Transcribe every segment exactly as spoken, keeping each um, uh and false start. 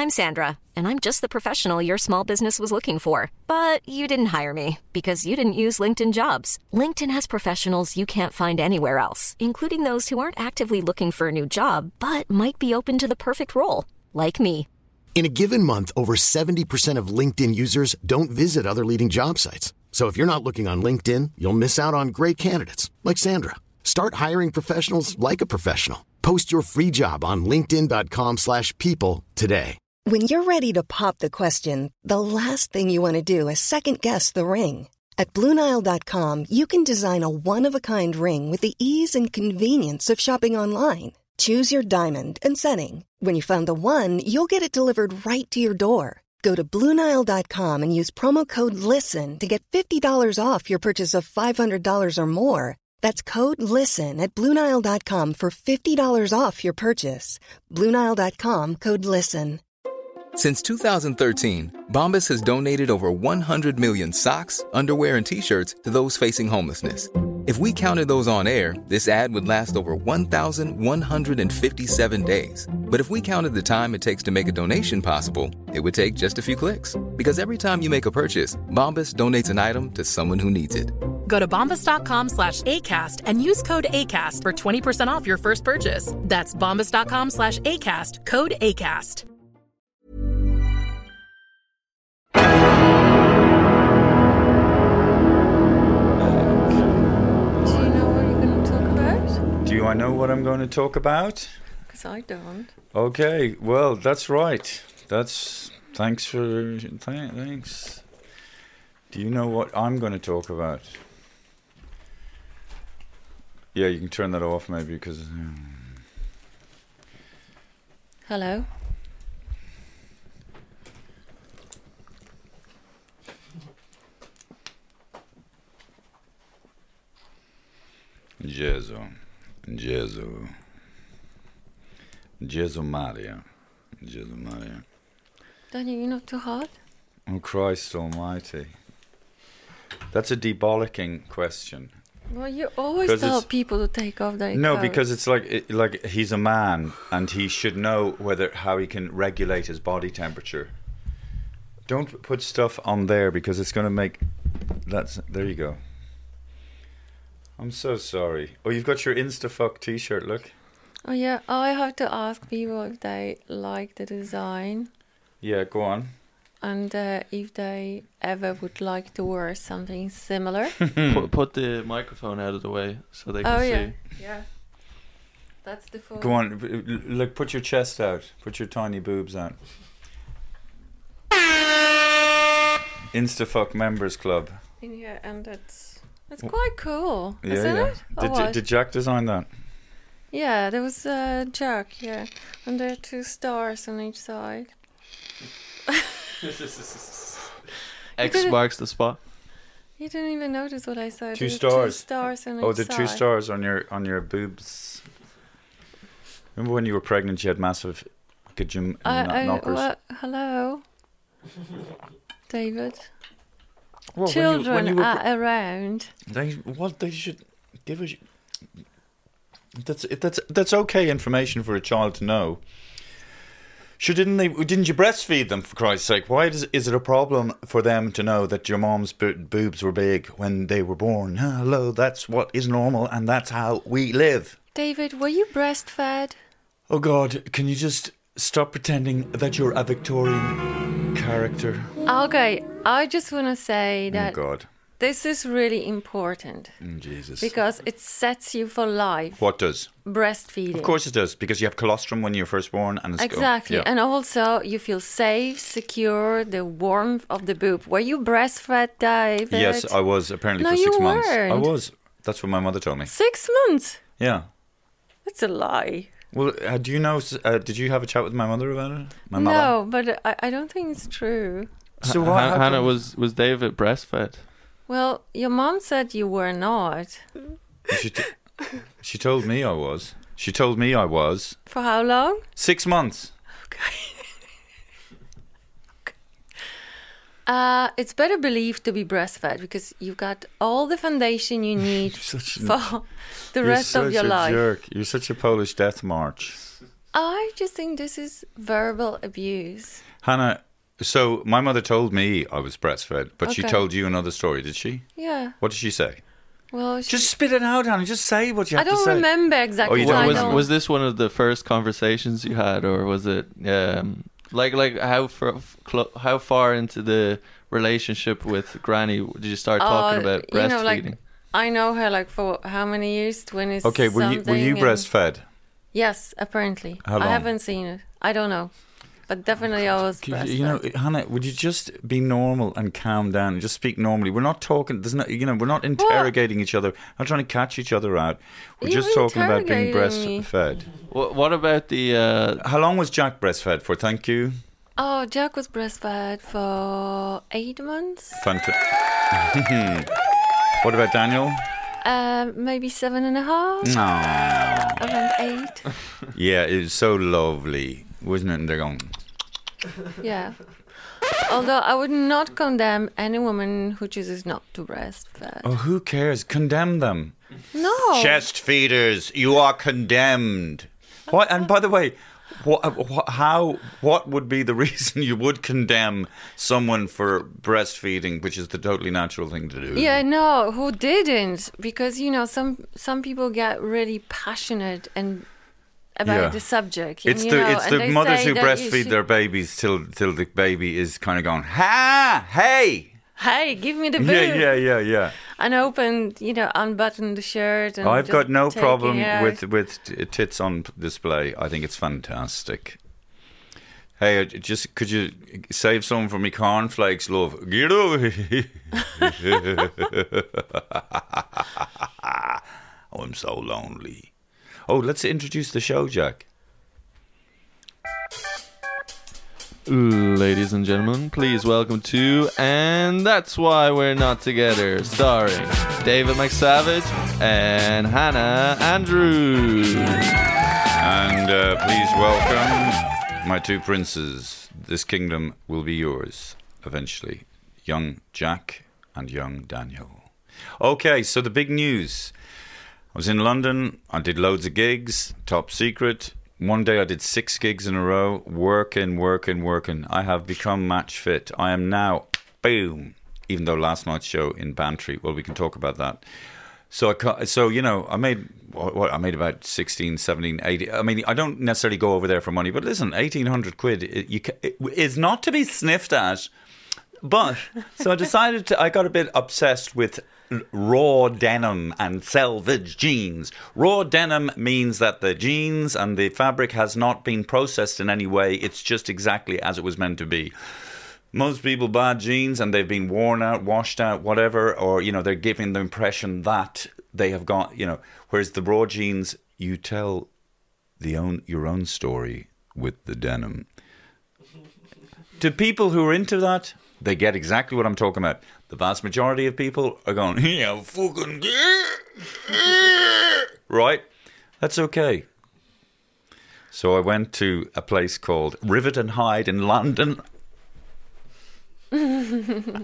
I'm Sandra, and I'm just the professional your small business was looking for. But you didn't hire me because you didn't use LinkedIn Jobs. LinkedIn has professionals you can't find anywhere else, including those who aren't actively looking for a new job, but might be open to the perfect role, like me. In a given month, over seventy percent of LinkedIn users don't visit other leading job sites. So if you're not looking on LinkedIn, you'll miss out on great candidates like Sandra. Start hiring professionals like a professional. Post your free job on linkedin.com slash people today. When you're ready to pop the question, the last thing you want to do is second-guess the ring. At Blue Nile dot com, you can design a one-of-a-kind ring with the ease and convenience of shopping online. Choose your diamond and setting. When you find the one, you'll get it delivered right to your door. Go to Blue Nile dot com and use promo code LISTEN to get fifty dollars off your purchase of five hundred dollars or more. That's code LISTEN at Blue Nile dot com for fifty dollars off your purchase. Blue Nile dot com, code LISTEN. Since two thousand thirteen, Bombas has donated over one hundred million socks, underwear, and T-shirts to those facing homelessness. If we counted those on air, this ad would last over one thousand one hundred fifty-seven days. But if we counted the time it takes to make a donation possible, it would take just a few clicks. Because every time you make a purchase, Bombas donates an item to someone who needs it. Go to bombas.com slash ACAST and use code ACAST for twenty percent off your first purchase. That's bombas.com slash ACAST, code ACAST. Do I know what I'm going to talk about? Because I don't. Okay, well, that's right. That's thanks for th- thanks. Do you know what I'm going to talk about? Yeah, you can turn that off maybe because. Um... Hello. Gesù. Gesù. Gesù Maria. Gesù Maria. Daniel, you're not too hot? Oh, Christ almighty. That's a debollicking question. Well, you always tell people to take off their No, coat. because it's like it, like he's a man and he should know whether how he can regulate his body temperature. Don't put stuff on there because it's going to make... That's There you go. I'm so sorry. Oh, you've got your Instafuck t-shirt, look. Oh, yeah. I have to ask people if they like the design. Yeah, go on. And uh, if they ever would like to wear something similar. put, put the microphone out of the way so they can oh, see. yeah. Yeah. That's the phone. Go on. Look, put your chest out. Put your tiny boobs out. Instafuck Members Club. In here, and it's... It's quite cool, yeah, isn't yeah. it? Did, oh, did Jack design that? Yeah, there was uh, Jack, yeah. And there are two stars on each side. X marks the spot. You didn't even notice what I said. Two There stars. Two stars on oh, each the side. two stars on your on your boobs. Remember when you were pregnant, you had massive gajum I, I, knockers? well, hello, David. Well, Children when you, when you are around. They what they should give us. That's that's that's okay information for a child to know. Sure, didn't they? Didn't you breastfeed them, for Christ's sake? Why is is it a problem for them to know that your mom's bo- boobs were big when they were born? Hello, that's what is normal, and that's how we live. David, were you breastfed? Oh God, can you just stop pretending that you're a Victorian character? Okay, I just want to say that oh God. This is really important. Mm, Jesus. Because it sets you for life. What does? Breastfeeding. Of course it does, because you have colostrum when you're first born. And it's exactly. Go, yeah. And also you feel safe, secure, the warmth of the boob. Were you breastfed, David? Yes, I was, apparently, no, for six you months. Weren't. I was. That's what my mother told me. Six months? Yeah. That's a lie. Well, uh, do you know, uh, did you have a chat with my mother about it? My no, mother? but I, I don't think it's true. So what? H- Hannah, was, was David breastfed? Well, your mom said you were not. She, t- she told me I was. She told me I was. For how long? Six months. Okay. okay. Uh, it's better believed to be breastfed because you've got all the foundation you need for the rest of your life. You're such a jerk. You're such a Polish death march. I just think this is verbal abuse. Hannah, so my mother told me I was breastfed, but she Okay. told you another story, did she? Yeah. What did she say? Well, she, Just spit it out, Hannah. Just say what you I have to don't say. remember exactly. you so don't I was, don't. was this one of the first conversations you had, or was it um, like like how far, how far into the relationship with Granny did you start talking Uh, about you know, like, breastfeeding? I know her like for how many years? Twenty. Okay, were you were you something, and- breastfed? Yes, apparently. How long? I haven't seen it. I don't know, but definitely I was Could breastfed. You, you know, Hannah, would you just be normal and calm down and just speak normally? We're not talking. There's no, you know, we're not interrogating each other. Not trying to catch each other out. We're You're just talking about being interrogating me. breastfed. What, what about the? Uh, How long was Jack breastfed for? Thank you. Oh, Jack was breastfed for eight months. Fanta- What about Daniel? Um, maybe seven and a half. No. Around eight. Yeah, it was so lovely, wasn't it? And they're going. Yeah. Although I would not condemn any woman who chooses not to breastfeed. Oh, who cares? Condemn them. No. Chest feeders, you are condemned. What? And by the way, what, what, how? What would be the reason you would condemn someone for breastfeeding, which is the totally natural thing to do? Yeah, no, who didn't? Because, you know, some some people get really passionate and about Yeah. the subject. And, It's you the know, it's and the they mothers say who that you breastfeed should- their babies till till the baby is kind of going, ha, hey. Hey, give me the boob. Yeah, yeah, yeah, yeah. And open, you know, unbutton the shirt. And I've just got no take problem it out. with with t- tits on p- display. I think it's fantastic. Hey, uh, just could you save some for me cornflakes, love? Get over here. Oh, I'm so lonely. Oh, let's introduce the show, Jack. Ladies and gentlemen, please welcome to And That's Why We're Not Together, starring David McSavage and Hannah Andrews. And uh, please welcome my two princes. This kingdom will be yours eventually. Young Jack and young Daniel. Okay, so the big news. I was in London. I did loads of gigs, top secret. One day I did six gigs in a row, working, working, working. I have become match fit. I am now, boom, even though last night's show in Bantry, well, we can talk about that. So, I, ca- so you know, I made, what, what, I made about sixteen, seventeen, eighteen. I mean, I don't necessarily go over there for money, but listen, eighteen hundred quid it, you, ca- it is not to be sniffed at. But, so I decided to, I got a bit obsessed with raw denim and selvage jeans. Raw denim means that the jeans and the fabric has not been processed in any way. It's just exactly as it was meant to be. Most people buy jeans and they've been worn out, washed out, whatever, or, you know, they're giving the impression that they have got, you know, whereas the raw jeans, you tell the own your own story with the denim. To people who are into that, they get exactly what I'm talking about. The vast majority of people are going, yeah, fucking, right? That's okay. So I went to a place called Rivet and Hyde in London. I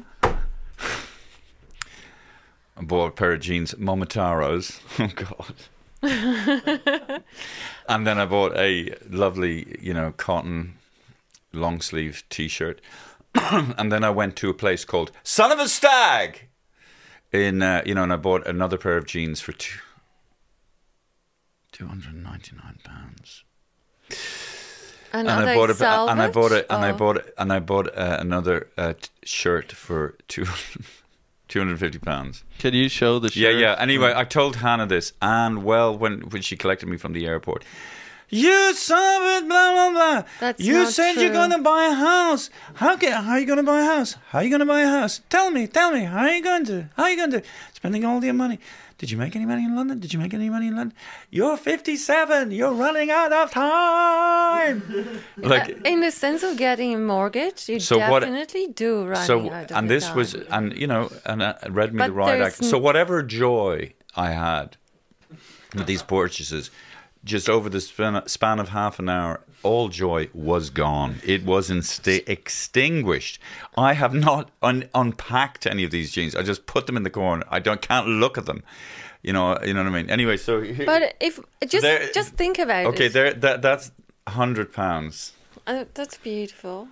bought a pair of jeans, Momotaros. Oh, God. And then I bought a lovely, you know, cotton long sleeve T-shirt. And then I went to a place called Son of a Stag in, uh, you know, and I bought another pair of jeans for two, two hundred ninety-nine pounds. And, And are I they bought a, and I bought salvage? it, and I Oh. bought it, and I bought uh, another uh, t- shirt for two, two hundred fifty pounds. Can you show the shirt? Yeah, yeah. Anyway, I told Hannah this, and well, when when she collected me from the airport, you son of a blah blah blah. That's you not said you're true. going to buy a house. How can, how are you going to buy a house? How are you going to buy a house? Tell me, tell me. How are you going to? How are you going to? Spending all your money. Did you make any money in London? Did you make any money in London? You're fifty-seven. You're running out of time. Like. In the sense of getting a mortgage, you So what- definitely do run So, out of and your this was, time. and you know, and uh, read me But the right there's act. So whatever joy I had with these purchases, just over the span, span of half an hour, all joy was gone. It was insta- extinguished. I have not un- unpacked any of these jeans. I just put them in the corner. I don't can't look at them. You know, you know what I mean. Anyway, so here, But if just There- just think about okay, it. there that that's one hundred pounds. Uh, that's beautiful.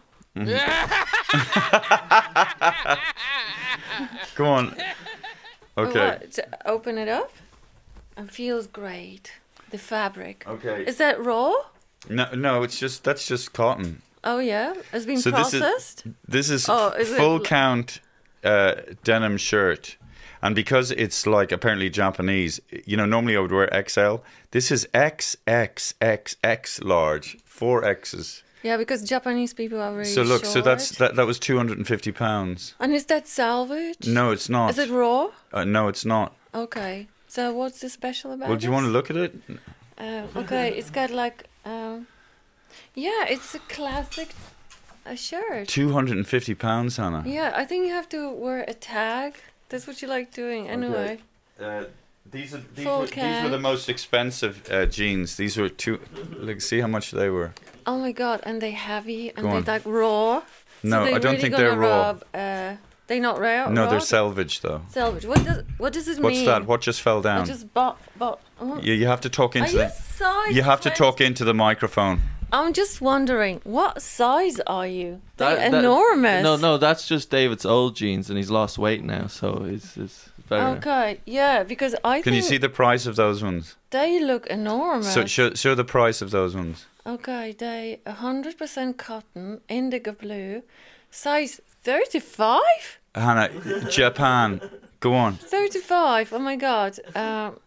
Go on. Okay. What, to open it up? It feels great. The fabric. Okay. Is that raw? No, no, it's just that's just cotton. Oh yeah, it's been So this is- processed. This is, Oh, is it full l- count uh, denim shirt. And because it's like apparently Japanese, you know, normally I would wear X L. This is X X X X large, four X's. Yeah, because Japanese people are very So look, short. so that's that. That was two hundred and fifty pounds. And is that salvage? No, it's not. Is it raw? Uh, no, it's not. Okay. So what's the special about Well, do you want to this? look at it? Uh, okay, it's got like, um, yeah, it's a classic uh, shirt. Two hundred and fifty pounds, Hannah. Yeah, I think you have to wear a tag. That's what you like doing anyway. Uh, these are these Full were, these were can. the most expensive uh, jeans. These were two. Look, see how much they were. Oh my god, and they heavy and Go they on. like raw. No, so I don't really think gonna they're raw. Rub, uh, they're not raw. No, raw? they're salvage though. Salvage. What does what does it What's mean? that? What just fell I down? just bought bought. Oh. You, you have to talk Are into you the. size You have to twenty? talk into the microphone. I'm just wondering, what size are you? They're That- that- enormous. No, no, that's just David's old jeans, and he's lost weight now, so it's it's better. Okay, yeah, because I Can think you see the price of those ones? they look enormous. So show, show the price of those ones. Okay, they one hundred percent cotton, indigo blue, size thirty-five? Hannah, Japan. Go on. thirty-five, oh my god. Um,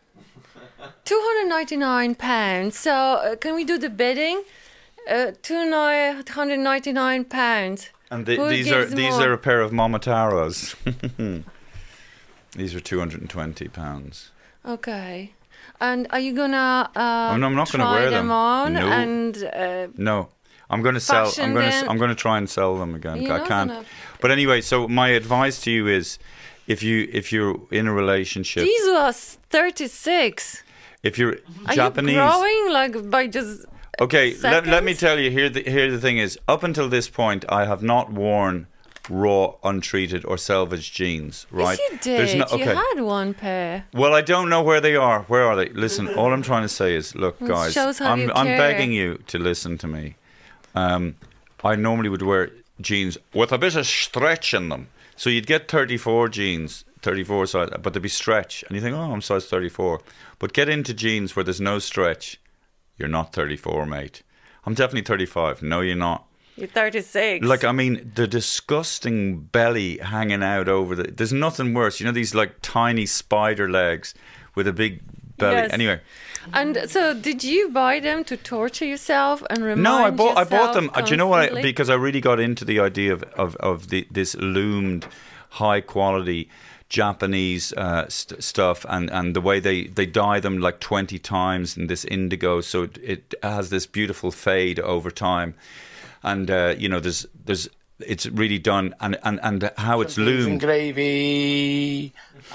two hundred ninety-nine pounds. So uh, can we do the bidding? Uh, two hundred ninety-nine pounds. And the, Who these are gives these more? are a pair of Momotaros. These are two hundred and twenty pounds. Okay. And are you gonna uh, Oh, no, I'm not gonna try wear them them. on No. and uh, No, I'm going to sell. Fashion I'm going to. then- I'm going to try and sell them again. You're I not can't. gonna- But anyway, so my advice to you is, if you if you're in a relationship, these are thirty-six. if you're Are Japanese, you growing like by just okay. Let, let me seconds? tell you here. The, here the thing is, up until this point, I have not worn raw, untreated, or salvaged jeans. Right? Yes, you did. There's no, You okay. had one pair. Well, I don't know where they are. Where are they? Listen, all I'm trying to say is, look, It guys, shows how I'm, you I'm care. begging you to listen to me. Um, I normally would wear jeans with a bit of stretch in them. So you'd get thirty-four jeans, thirty-four size, but they'd be stretch. And you think, oh, I'm size thirty-four. But get into jeans where there's no stretch. You're not thirty-four, mate. I'm definitely thirty-five. No, you're not. You're thirty-six. Like, I mean, the disgusting belly hanging out over the... There's nothing worse. You know, these, like, tiny spider legs with a big belly. Yes. Anyway. And so, did you buy them to torture yourself and remind No, I bought I bought yourself them. Uh, Do you know what? I, constantly? because I really got into the idea of, of, of the, this loomed, high-quality Japanese uh, st- stuff and, and the way they, they dye them, like, twenty times in this indigo. So it, it has this beautiful fade over time. And uh, you know, there's there's it's really done, and and, and how it's loomed. Gravy.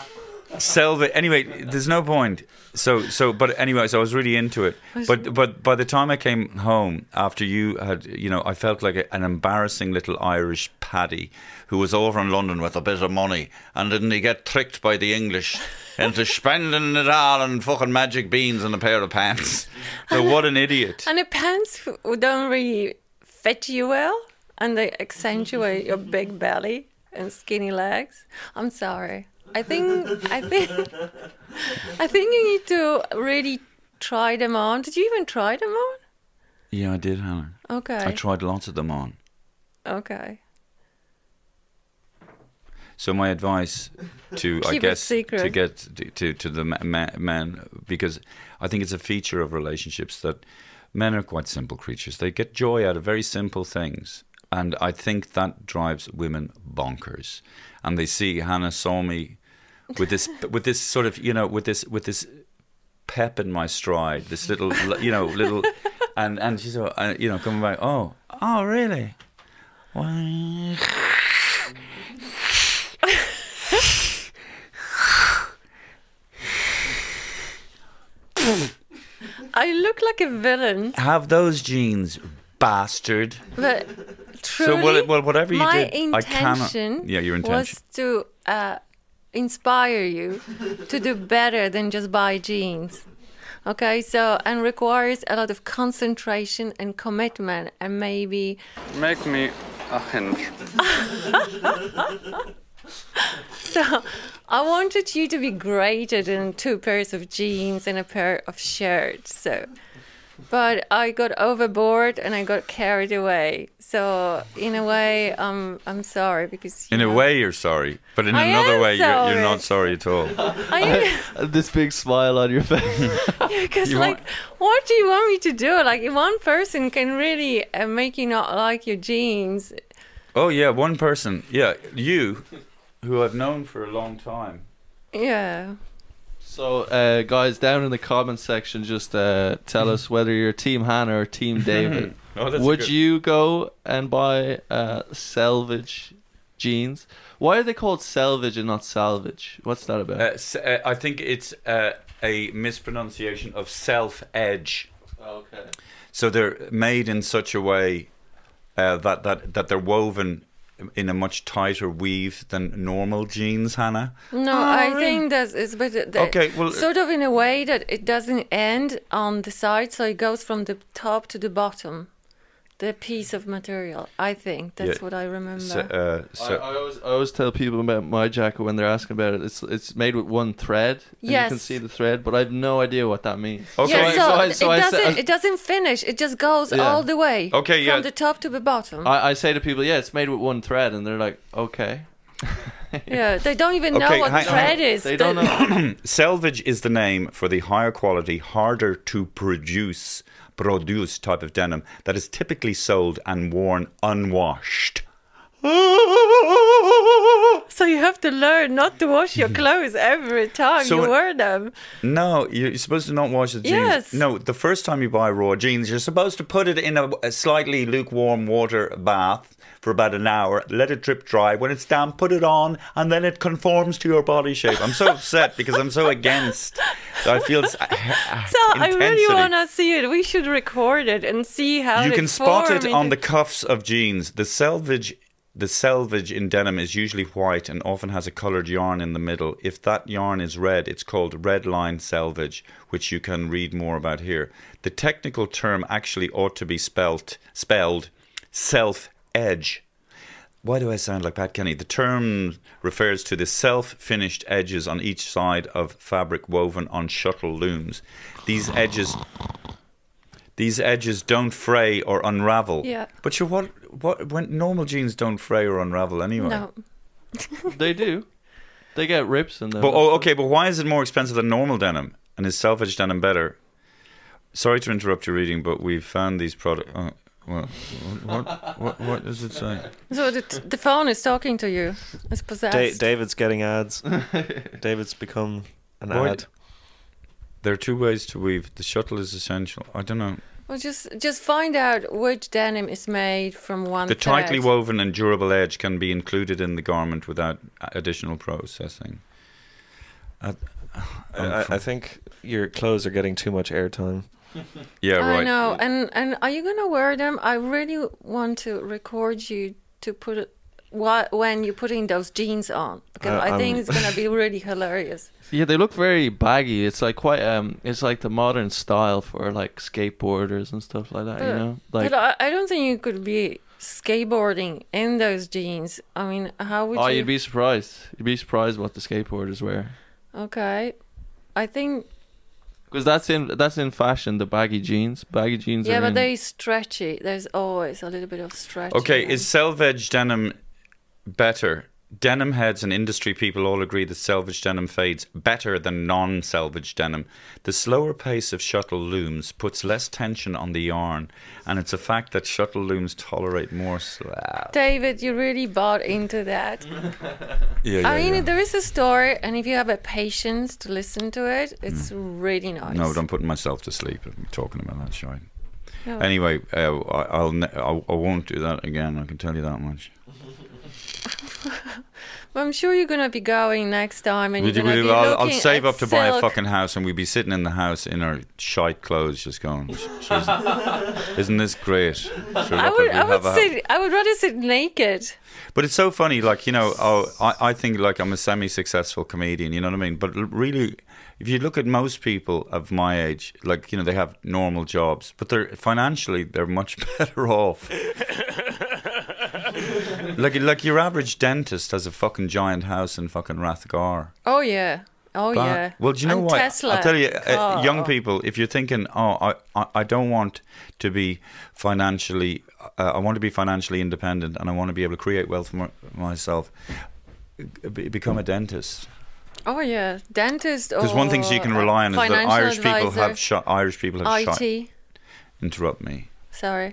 Selva. Anyway, there's no point. So so, but anyway, so I was really into it. But but by the time I came home after you had, you know, I felt like a, an embarrassing little Irish paddy who was over in London with a bit of money, and didn't he get tricked by the English into spending it all on fucking magic beans and a pair of pants? So what an idiot. And the pants don't really fit you well, and they accentuate your big belly and skinny legs. I'm sorry. I think I think I think you need to really try them on. Did you even try them on? Yeah, I did, Hannah. Okay. I tried lots of them on. Okay. So my advice to, I Keep it guess, secret. to get to, to, to the ma- ma- men, because I think it's a feature of relationships that men are quite simple creatures. They get joy out of very simple things. And I think that drives women bonkers. And they see Hannah saw me with this, with this sort of, you know, with this, with this pep in my stride, this little, you know, little, and, and she's, uh, you know, coming back, oh, oh, really? Well, I look like a villain, have those jeans, bastard. but truly, So, well, well, whatever you my did, I cannot. intention Yeah, your intention. was to uh, inspire you to do better than just buy jeans. Okay, so and requires a lot of concentration and commitment, and maybe Make me a hinge. so. I wanted you to be greater than two pairs of jeans and a pair of shirts. So, but I got overboard and I got carried away. So in a way, um, I'm sorry because you In know, a way, you're sorry, but in I another am way, you're, you're sorry. not sorry at all. I, This big smile on your face. because You like, want- what do you want me to do? Like, if one person can really uh, make you not like your jeans. Oh yeah, one person. Yeah, you, who I've known for a long time. Yeah. So, uh, guys, down in the comments section, just uh, tell us whether you're Team Hannah or Team David. Oh, that's Would good. you go and buy uh, selvage jeans? Why are they called selvage and not salvage? What's that about? Uh, s- uh, I think it's uh, a mispronunciation of self-edge. Okay. So they're made in such a way uh, that, that that they're woven in a much tighter weave than normal jeans, Hannah. No, Oh, I really? think that's it's but the, Okay, well, sort of in a way that it doesn't end on the side, so it goes from the top to the bottom. The piece of material, I think that's Yeah. what I remember. So, uh, so I, I, always, I always tell people about my jacket when they're asking about it. It's it's made with one thread. And Yes. you can see the thread, but I have no idea what that means. Okay. Yeah, so, So I- so it I doesn't. said- it doesn't finish. It just goes Yeah. all the way. Okay, yeah. From the top to the bottom. I, I say to people, yeah, it's made with one thread, and they're like, okay. yeah, they don't even know Okay, what hang- thread hang- is. They don't know. selvage is the name for the higher quality, harder to produce, produce type of denim that is typically sold and worn unwashed. So you have to learn not to wash your clothes every time So you it- wear them. No, you're supposed to not wash the jeans. Yes. No, the first time you buy raw jeans, you're supposed to put it in a, a slightly lukewarm water bath for about an hour, let it drip dry. When it's damp, put it on, and then it conforms to your body shape. I'm so upset because I'm so against. I feel s- So I really intensity. want to see it. We should record it and see how You they can spot form it on the cuffs of jeans. The selvage, the selvage in denim is usually white and often has a coloured yarn in the middle. If that yarn is red, it's called red line selvage, which you can read more about here. The technical term actually ought to be spelt spelled self-edge. Why do I sound like Pat Kenny? The term refers to the self-finished edges on each side of fabric woven on shuttle looms. These edges, these edges don't fray or unravel. Yeah. But you what? What? When normal jeans don't fray or unravel anyway. No. They do. They get rips in them. But oh, okay. But why is it more expensive than normal denim? And is self-edge denim better? Sorry to interrupt your reading, but we've found these products. Uh, well, what, what? What does it say? So the, the phone is talking to you. It's possessed. Da- David's getting ads. David's become an Why- ad. There are two ways to weave. The shuttle is essential. I don't know. Well, just just find out which denim is made from one The thread. tightly woven and durable edge can be included in the garment without additional processing. Uh, I, I, I think your clothes are getting too much airtime. yeah, right. I know. And and are you gonna wear them? I really want to record you to put it wh- when you're putting those jeans on because Uh, I think I'm- it's gonna be really hilarious. Yeah, they look very baggy. It's like quite um, it's like the modern style for like skateboarders and stuff like that. You But- know, like but I, I don't think you could be skateboarding in those jeans. I mean, how would oh, you? you'd be surprised. You'd be surprised what the skateboarders wear Okay, I think because that's in that's in fashion. The baggy jeans, baggy jeans. yeah, are but in. they're stretchy. There's always a little bit of stretch. Okay, in them. is selvage denim better? Denim heads and industry people all agree that selvage denim fades better than non-selvage denim. The slower pace of shuttle looms puts less tension on the yarn, and it's a fact that shuttle looms tolerate more slab. David, you really bought into that. Yeah, I mean, there is a story, and if you have a patience to listen to it, it's really nice. No, I'm putting myself to sleep. I'm talking about that shine. No. Anyway, uh, I, I'll, ne- I I won't do that again. I can tell you that much. I'm sure you're going to be going next time, and We you're do, going to we be do, I'll, looking I'll save at up to buy a silk. fucking house, and we'd be sitting in the house in our shite clothes, just going, "Jeez, isn't this great?" Sure, I look, would, we'll I would have a- sit. I would rather sit naked. But it's so funny, like, you know, oh, I, I think like I'm a semi-successful comedian, you know what I mean? But l- really, if you look at most people of my age, like, you know, they have normal jobs, but they're financially, they're much better off. like, like your average dentist has a fucking giant house in fucking Rathgar. Oh yeah. Oh But- yeah. Well, do you know and what? Tesla. I'll tell you, uh, car. young people, if you're thinking, oh, I, I, I don't want to be financially, uh, I want to be financially independent, and I want to be able to create wealth for my- myself, be, become a dentist. Oh yeah, dentist. Because one thing you can or rely on is that financial Irish people advisor. have shot. Irish people have I shot. T. Interrupt me. Sorry.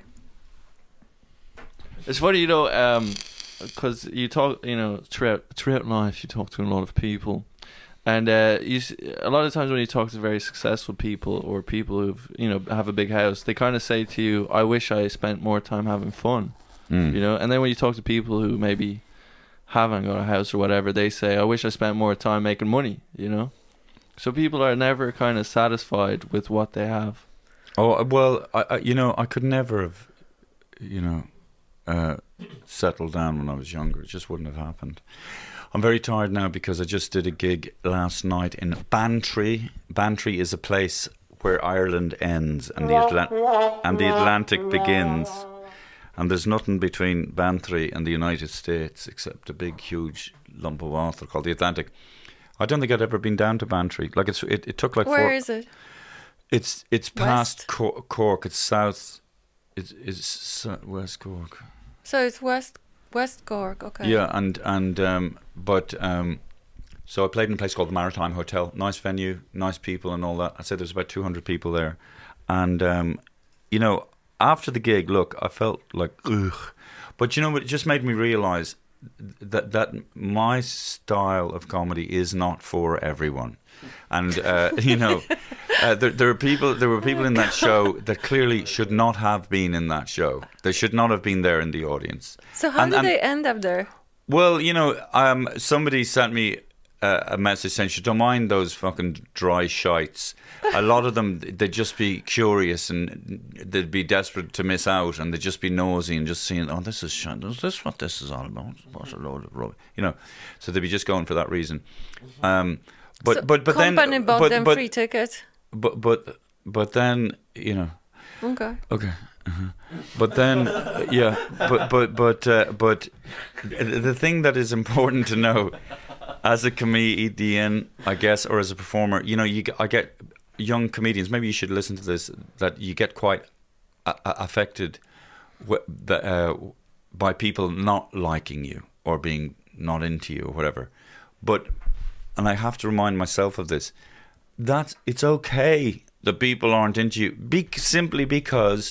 It's funny, you know, because you talk, you know, throughout throughout life, you talk to a lot of people, and uh, you s- a lot of times when you talk to very successful people or people who've, you know, have a big house, they kind of say to you, "I wish I spent more time having fun," Mm. you know. And then when you talk to people who maybe haven't got a house or whatever, they say, "I wish I spent more time making money," you know. So people are never kind of satisfied with what they have. Oh well, I, I, you know, I could never have, you know, uh, settled down when I was younger. It just wouldn't have happened. I'm very tired now because I just did a gig last night in Bantry. Bantry is a place where Ireland ends and the Atla- and the Atlantic begins. And there's nothing between Bantry and the United States except a big, huge lump of water called the Atlantic. I don't think I'd ever been down to Bantry. Like it's, it, it took like Where four. is it? It's it's past West? Cor- Cork. It's south. It's, it's su- West Cork. So it's West West Cork. Okay. Yeah, and and um, but um, so I played in a place called the Maritime Hotel. Nice venue, nice people, and all that. I said there's about two hundred people there, and um, you know, after the gig, look, I felt like ugh, but you know what? It just made me realise that that my style of comedy is not for everyone, and uh, you know. Uh, there, there are people. There were people in that show that clearly should not have been in that show. They should not have been there in the audience. So how And- did and- they end up there? Well, you know, um, somebody sent me uh, a message saying, "You don't mind those fucking dry shites." A lot of them, they'd just be curious and they'd be desperate to miss out, and they'd just be nosy and just seeing, "Oh, this is shit. Is this what this is all about? What a load of rubbish," you know. So they'd be just going for that reason. Um, but So but but company then bought but, them but, free tickets. but but but then you know. Okay. Okay. Uh-huh. But then, uh, yeah, but but but uh, but the thing that is important to know, as a comedian, I guess, or as a performer, you know, you get, I get young comedians. Maybe you should listen to this. That you get quite uh, affected w- the, uh, by people not liking you or being not into you or whatever. But and I have to remind myself of this. That it's okay that people aren't into you, be- simply because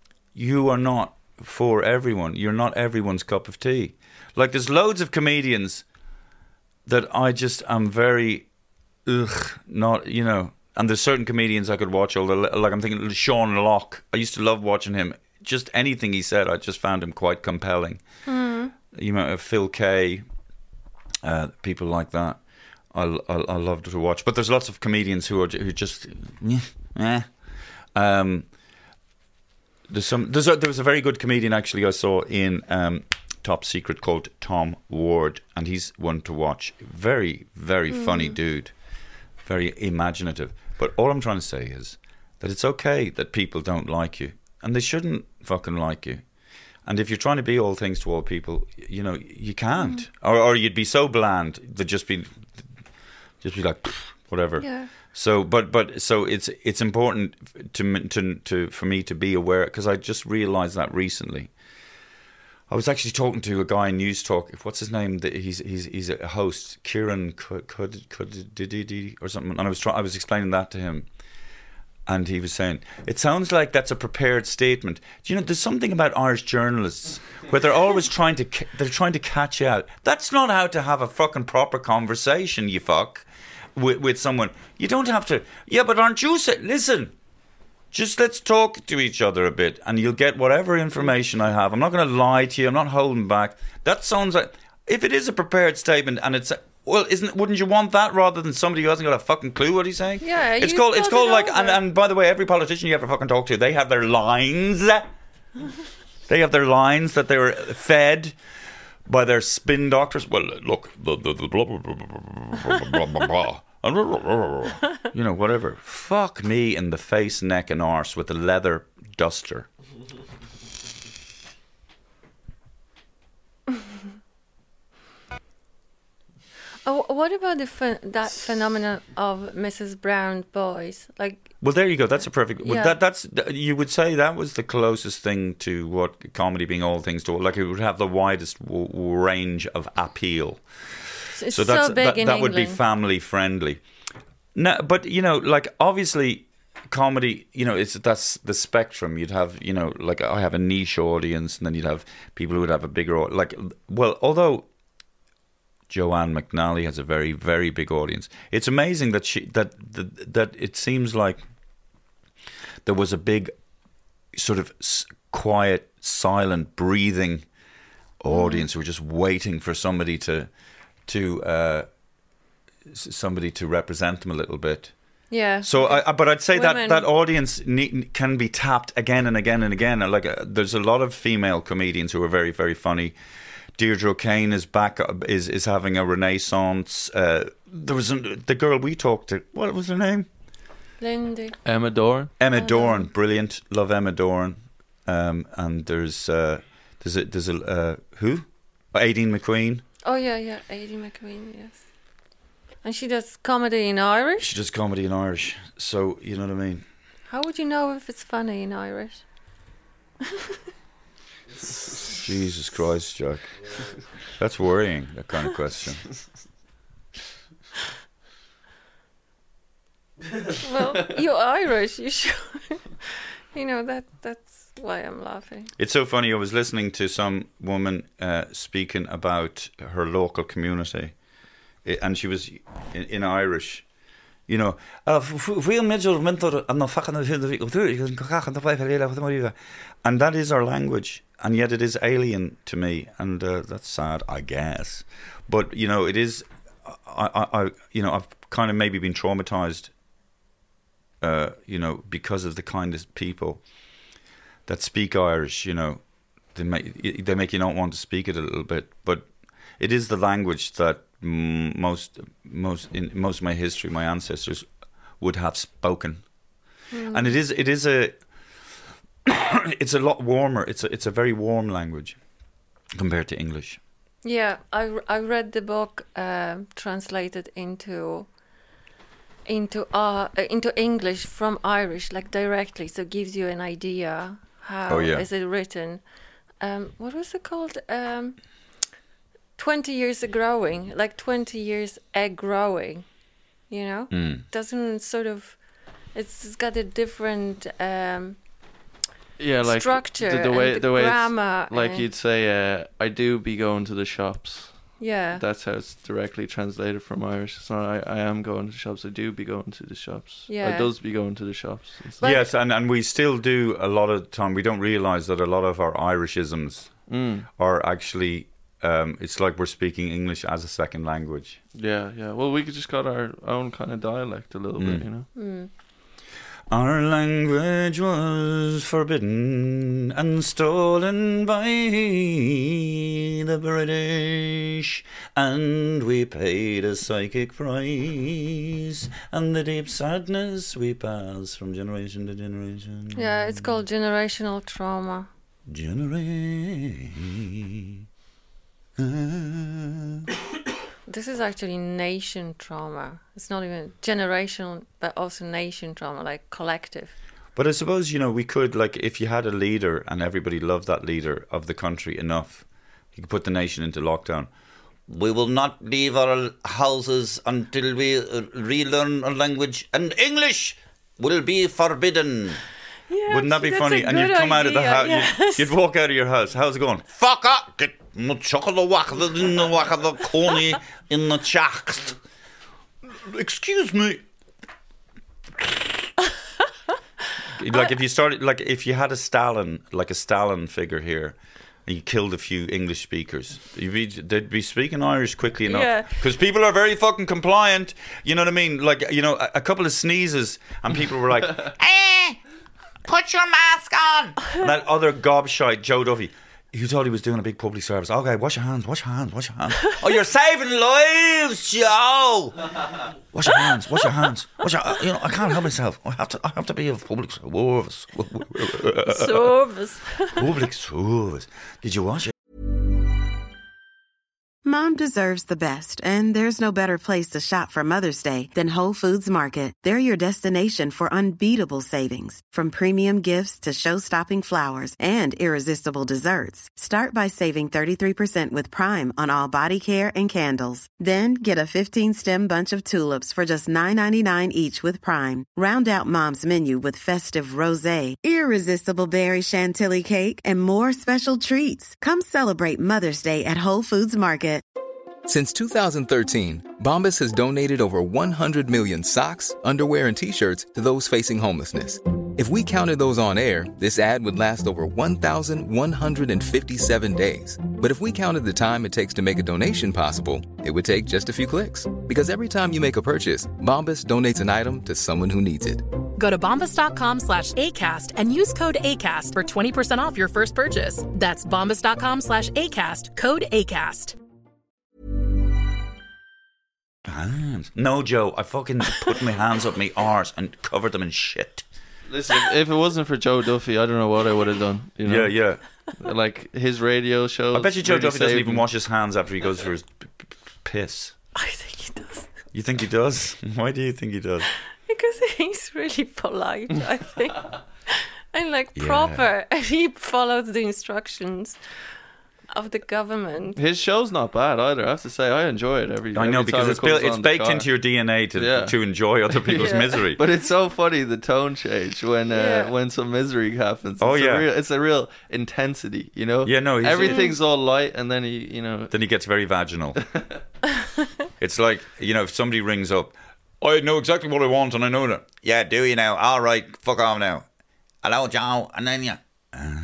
you are not for everyone. You're not everyone's cup of tea. Like there's loads of comedians that I just am very, ugh, not, you know. And there's certain comedians I could watch. All the, like I'm thinking Sean Locke. I used to love watching him. Just anything he said, I just found him quite compelling. Mm. You know, Phil Kay, uh, people like that. I, I, I love to watch, but there's lots of comedians who are who just, eh. Um, there's some. There's a, there was a very good comedian actually I saw in um, Top Secret called Tom Ward, and he's one to watch. Very very mm. funny dude, very imaginative. But all I'm trying to say is that it's okay that people don't like you, and they shouldn't fucking like you. And if you're trying to be all things to all people, you know you can't, mm. or or you'd be so bland that just be. Just be like, whatever. Yeah. So, but but so it's it's important to to to for me to be aware, because I just realised that recently. I was actually talking to a guy in News Talk. What's his name? He's he's he's a host, Kieran could could did or something. And I was trying. I was explaining that to him, and he was saying it sounds like that's a prepared statement. Do you know? There's something about Irish journalists where they're always trying to they're trying to catch you out. That's not how to have a fucking proper conversation. You fuck. With, with someone, you don't have to. Yeah, but aren't you? Say, listen, just let's talk to each other a bit, and you'll get whatever information I have. I'm not going to lie to you. I'm not holding back. That sounds like if it is a prepared statement and it's well, isn't wouldn't you want that rather than somebody who hasn't got a fucking clue what he's saying? Yeah, it's you called it's thought called it like over. and, and by the way, every politician you ever fucking talk to, they have their lines. They have their lines that they were fed by their spin doctors. Well, look, the the, the blah, blah, blah, blah, blah, blah, blah. You know, whatever. Fuck me in the face, neck, and arse with a leather duster. Oh, what about the ph- that phenomenon of Missus Brown boys? Like, Well, there you go. That's a perfect. Well, Yeah. that that's you would say that was the closest thing to what comedy being all things to. Like it would have the widest w- w- range of appeal. it's So so, that's big that, in that would be England. family friendly. No, but you know, like obviously, comedy. You know, it's that's the spectrum. You'd have, you know, like I have a niche audience, and then you'd have people who would have a bigger au- like. Well, although Joanne McNally has a very, very big audience. It's amazing that she that that, that it seems like there was a big sort of s- quiet, silent, breathing audience who were just waiting for somebody to to uh, s- somebody to represent them a little bit. Yeah. So, I, I, but I'd say Women- that that audience ne- can be tapped again and again and again. Like, uh, there's a lot of female comedians who are very, very funny. Deirdre O'Kane is back, is is having a renaissance. Uh, there was an, the girl we talked to. What was her name? Lindy. Emma Doran. Emma Doran, brilliant. Love Emma Doran. Um, and there's uh, there's a there's a uh, who? Aideen McQueen. Oh yeah, yeah, Aideen McQueen, yes. And she does comedy in Irish. She does comedy in Irish. So you know what I mean. How would you know if it's funny in Irish? Jesus Christ, Jack. That's worrying. That kind of question. Well, you're Irish. You should. You know that. That's why I'm laughing. It's so funny. I was listening to some woman uh, speaking about her local community, I- and she was in, in Irish. You know, "Ah, f- real major mentor and no fucking and that is our language, and yet it is alien to me, and uh, that's sad, I guess. But you know, it is. I, I, I you know, I've kind of maybe been traumatized. Uh, you know, because of the kind of people that speak Irish, you know, they make they make you not want to speak it a little bit. But it is the language that mm, most most in most of my history, my ancestors would have spoken, Mm. and it is it is a it's a lot warmer. It's a it's a very warm language compared to English. Yeah, I, I read the book um translated into into uh into English from Irish, like directly, so it gives you an idea how Oh, yeah. is it written. Um, what was it called? Um, twenty years of growing, like twenty years egg growing. You know, Mm. doesn't sort of. It's, it's got a different um, Yeah, like structure the, the way and the the way grammar it's, like and- you'd say, uh, I do be going to the shops. Yeah. That's how it's directly translated from Irish. It's not I, I am going to the shops. I do be going to the shops. Yeah. I does be going to the shops. and stuff. Yes, and, and we still do a lot of the time. We don't realise that a lot of our Irishisms Mm. are actually. Um, it's like we're speaking English as a second language. Yeah, yeah. Well, we just got our own kind of dialect a little Mm. bit, you know. Mm. Our language was forbidden and stolen by the British, and we paid a psychic price, and the deep sadness we pass from generation to generation. Yeah, it's called generational trauma. Generation. This is actually nation trauma. It's not even generational, but also nation trauma, like collective. But I suppose, you know, we could, like, if you had a leader and everybody loved that leader of the country enough, you could put the nation into lockdown. We will not leave our houses until we uh, relearn a language, and English will be forbidden. Yeah, Wouldn't that be that's funny? a And you'd good come out of the idea, house, yes. you'd, you'd walk out of your house. How's it going? Fuck up! Get no chocolate whack the in the whack of the coney in the chaxt. Excuse me. Like if you started, like if you had a Stalin, like a Stalin figure here, and you killed a few English speakers. You'd be, they'd be speaking Irish quickly enough. Yeah. Because people are very fucking compliant. You know what I mean? Like, you know, a, a couple of sneezes and people were like, eh, put your mask on. And that other gobshite, Joe Duffy, he thought he was doing a big public service. Okay, wash your hands, wash your hands, wash your hands. Oh, you're saving lives, Joe. Wash your hands, wash your hands. Wash your, uh, you know, I can't help myself. I have to, I have to be of public service. Service. Public service. Did you wash it? Mom deserves the best, and there's no better place to shop for Mother's Day than Whole Foods Market. They're your destination for unbeatable savings, from premium gifts to show-stopping flowers and irresistible desserts. Start by saving thirty-three percent with Prime on all body care and candles. Then get a fifteen-stem bunch of tulips for just nine ninety-nine each with Prime. Round out Mom's menu with festive rosé, irresistible berry chantilly cake, and more special treats. Come celebrate Mother's Day at Whole Foods Market. Since two thousand thirteen, Bombas has donated over one hundred million socks, underwear, and T-shirts to those facing homelessness. If we counted those on air, this ad would last over one thousand one hundred fifty-seven days. But if we counted the time it takes to make a donation possible, it would take just a few clicks. Because every time you make a purchase, Bombas donates an item to someone who needs it. Go to bombas.com slash ACAST and use code ACAST for twenty percent off your first purchase. That's bombas.com slash ACAST, code ACAST. Hands. No, Joe, I fucking put my hands up my arse and covered them in shit. Listen, if, if it wasn't for Joe Duffy, I don't know what I would have done. You know? Yeah, yeah. Like his radio shows. I bet you Joe really Duffy doesn't saved even him. wash his hands after he goes for his p- p- piss. I think he does. You think he does? Why do you think he does? Because he's really polite, I think. And like Yeah. proper. And he follows the instructions of the government. His show's not bad either. I have to say, I enjoy it every. I know, every time because it it's, comes built, it's on the baked car. into your D N A to Yeah. to enjoy other people's Yeah. misery. But it's so funny the tone change when uh, Yeah. when some misery happens. Oh, it's yeah. a real, it's a real intensity, you know. Yeah, no, he's- everything's all light, and then he, you know, Then he gets very vaginal. It's like, you know, if somebody rings up, I know exactly what I want and I know that. Yeah, do you now? All right, fuck off now. Hello, Joe. And then you... Uh,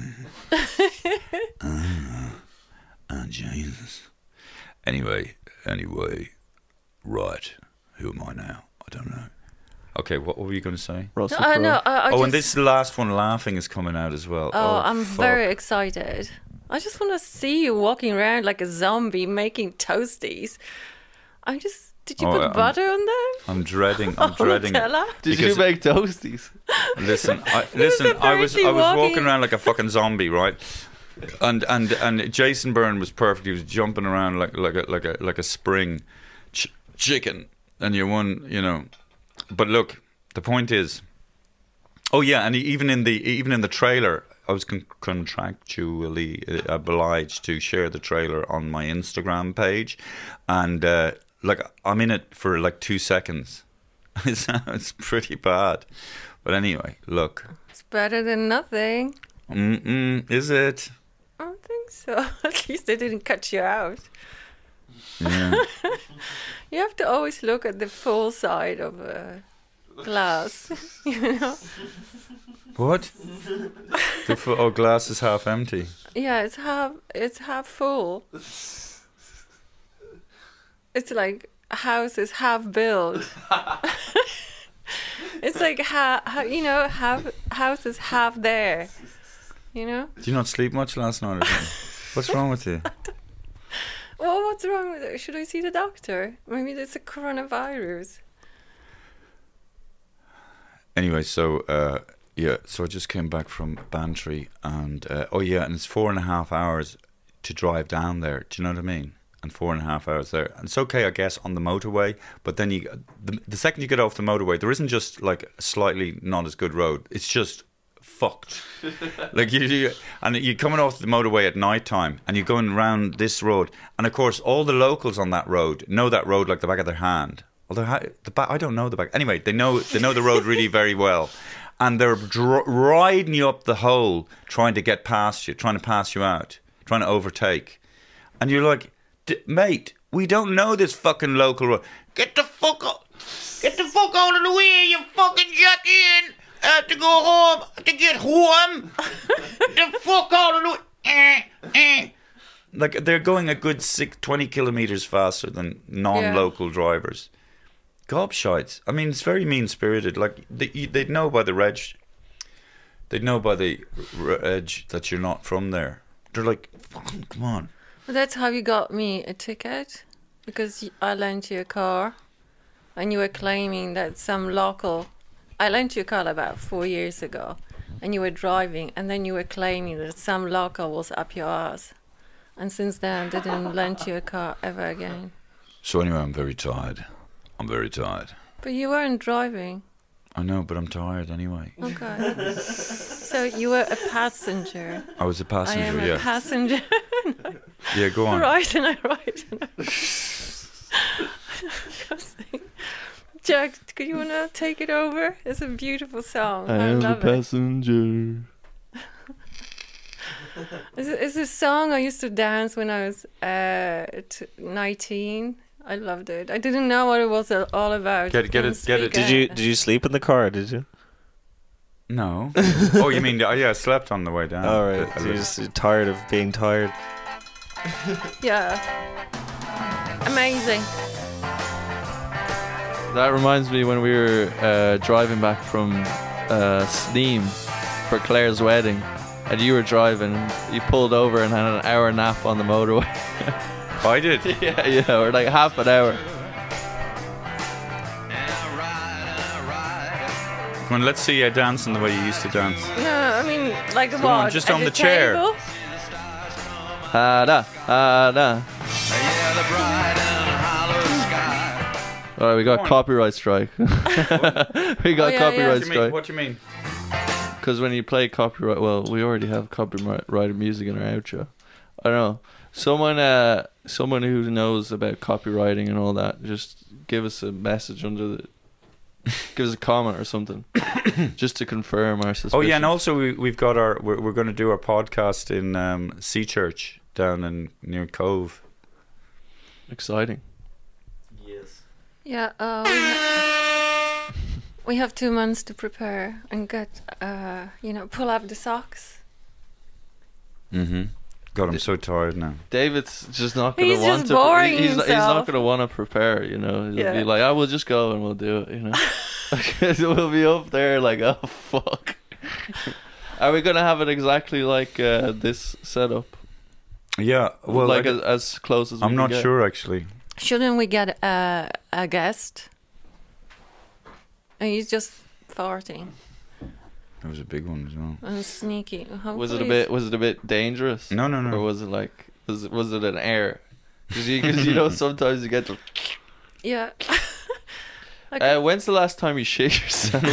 uh, uh, Jesus. Anyway, anyway, right. Who am I now? I don't know. Okay, what, what were you going to say? Russell No, uh, Crowe. no, I, I oh, just, and this last one, Laughing, is coming out as well. Oh, I'm fuck. very excited. I just want to see you walking around like a zombie making toasties. I just... Did you Oh, put I'm- butter on them? I'm dreading, I'm dreading it. Nutella? Did because- you make toasties? Listen, I, listen. I was apparently I was walking walking- around like a fucking zombie, right? And and and Jason Byrne was perfect. He was jumping around like like a like a like a spring ch- chicken, and you won, you know. But look, the point is, oh yeah, and even in the even in the trailer, I was con- contractually uh, obliged to share the trailer on my Instagram page, and uh, like I'm in it for like two seconds. It's, it's pretty bad. But anyway, look. It's better than nothing. Mm-mm, is it? I don't think so. At least they didn't cut you out. Yeah. You have to always look at the full side of a glass. You know? What? The fu- oh, glass is half empty. Yeah, it's half. It's half full. It's like a house is half built. It's like ha, ha, you know, half house is half there. You know. Did you not sleep much last night or something? What's wrong with you? Well, what's wrong with it? Should I see the doctor? Maybe it's a coronavirus. Anyway, so uh, yeah, so I just came back from Bantry, and uh, oh yeah, and it's four and a half hours to drive down there. Do you know what I mean? And four and a half hours there, and it's okay, I guess, on the motorway. But then you, the, the second you get off the motorway, there isn't just like a slightly not as good road. It's just fucked. Like you, you, and you're coming off the motorway at night time, and you're going around this road, and of course, all the locals on that road know that road like the back of their hand. Although ha- the back, I don't know the back. Anyway, they know they know the road really very well, and they're dr- riding you up the hole, trying to get past you, trying to pass you out, trying to overtake, and you're like, D- mate, we don't know this fucking local road. Get the fuck up, get the fuck out of the way, you fucking jack in. I have to go home to get home. Get the fuck out of the way. eh, eh. Like they're going a good six, twenty kilometers faster than non-local yeah. drivers. Gobshites. I mean, it's very mean-spirited. Like they, they'd know by the reg, they'd know by the reg that you're not from there. They're like, come on. Well, that's how you got me a ticket, because I lent you a car, and you were claiming that some local. I lent you a car about four years ago, and you were driving, and then you were claiming that some local was up your ass, and since then I didn't lend you a car ever again. So anyway, I'm very tired. I'm very tired. But you weren't driving. I know, but I'm tired anyway. Okay. So you were a passenger. I was a passenger, I am yeah. a passenger. Yeah, go on. Right, and I write. And I... Jack, could you want to take it over? It's a beautiful song. I, I am love a passenger. It. It's, a, it's a song I used to dance when I was uh, t- nineteen. I loved it. I didn't know what it was all about. Get, get it, get it. Did you did you sleep in the car? Did you? No. Oh, you mean? Oh, yeah, I slept on the way down. All right. So you're just tired of being tired. Yeah. Amazing. That reminds me when we were uh, driving back from uh, Sneem for Claire's wedding, and you were driving. You pulled over and had an hour nap on the motorway. I did. Yeah, yeah, or like half an hour. Come on, let's see you dancing the way you used to dance. No, I mean, like Come what? on, just At on the, the chair. table? Ha-da, ha-da. Alright, we got copyright strike. we got Oh, yeah, copyright yeah. strike. What do you mean? Because when you play copyright, well, we already have copyrighted music in our outro. I don't know. Someone, uh, someone who knows about copywriting and all that, just give us a message under the, give us a comment or something, just to confirm our suspicion. Oh yeah, and also we, we've got our we're, we're going to do our podcast in um, Sea Church down in near Cove. Exciting. Yes. Yeah, uh, we, ha- we have two months to prepare and get, uh, you know, pull up the socks. Mm-hmm. God, I'm so tired now. David's just not going He's to want just to. boring He's, he's not himself. going to want to prepare. You know, he'll Yeah. be like, "I will just go and we'll do it." You know, we'll be up there like, "Oh fuck." Are we going to have it exactly like uh, this setup? Yeah, well, like I, as, as close as we I'm can not get? sure actually. Shouldn't we get a, a guest? And he's just farting That was a big one as well. and sneaky. Hopefully Was it a bit? Was it a bit dangerous? No, no, no. Or was it like? Was it? Was it an air? Because you, cause you know sometimes you get to. Yeah. Like, Uh, when's the last time you shit yourself?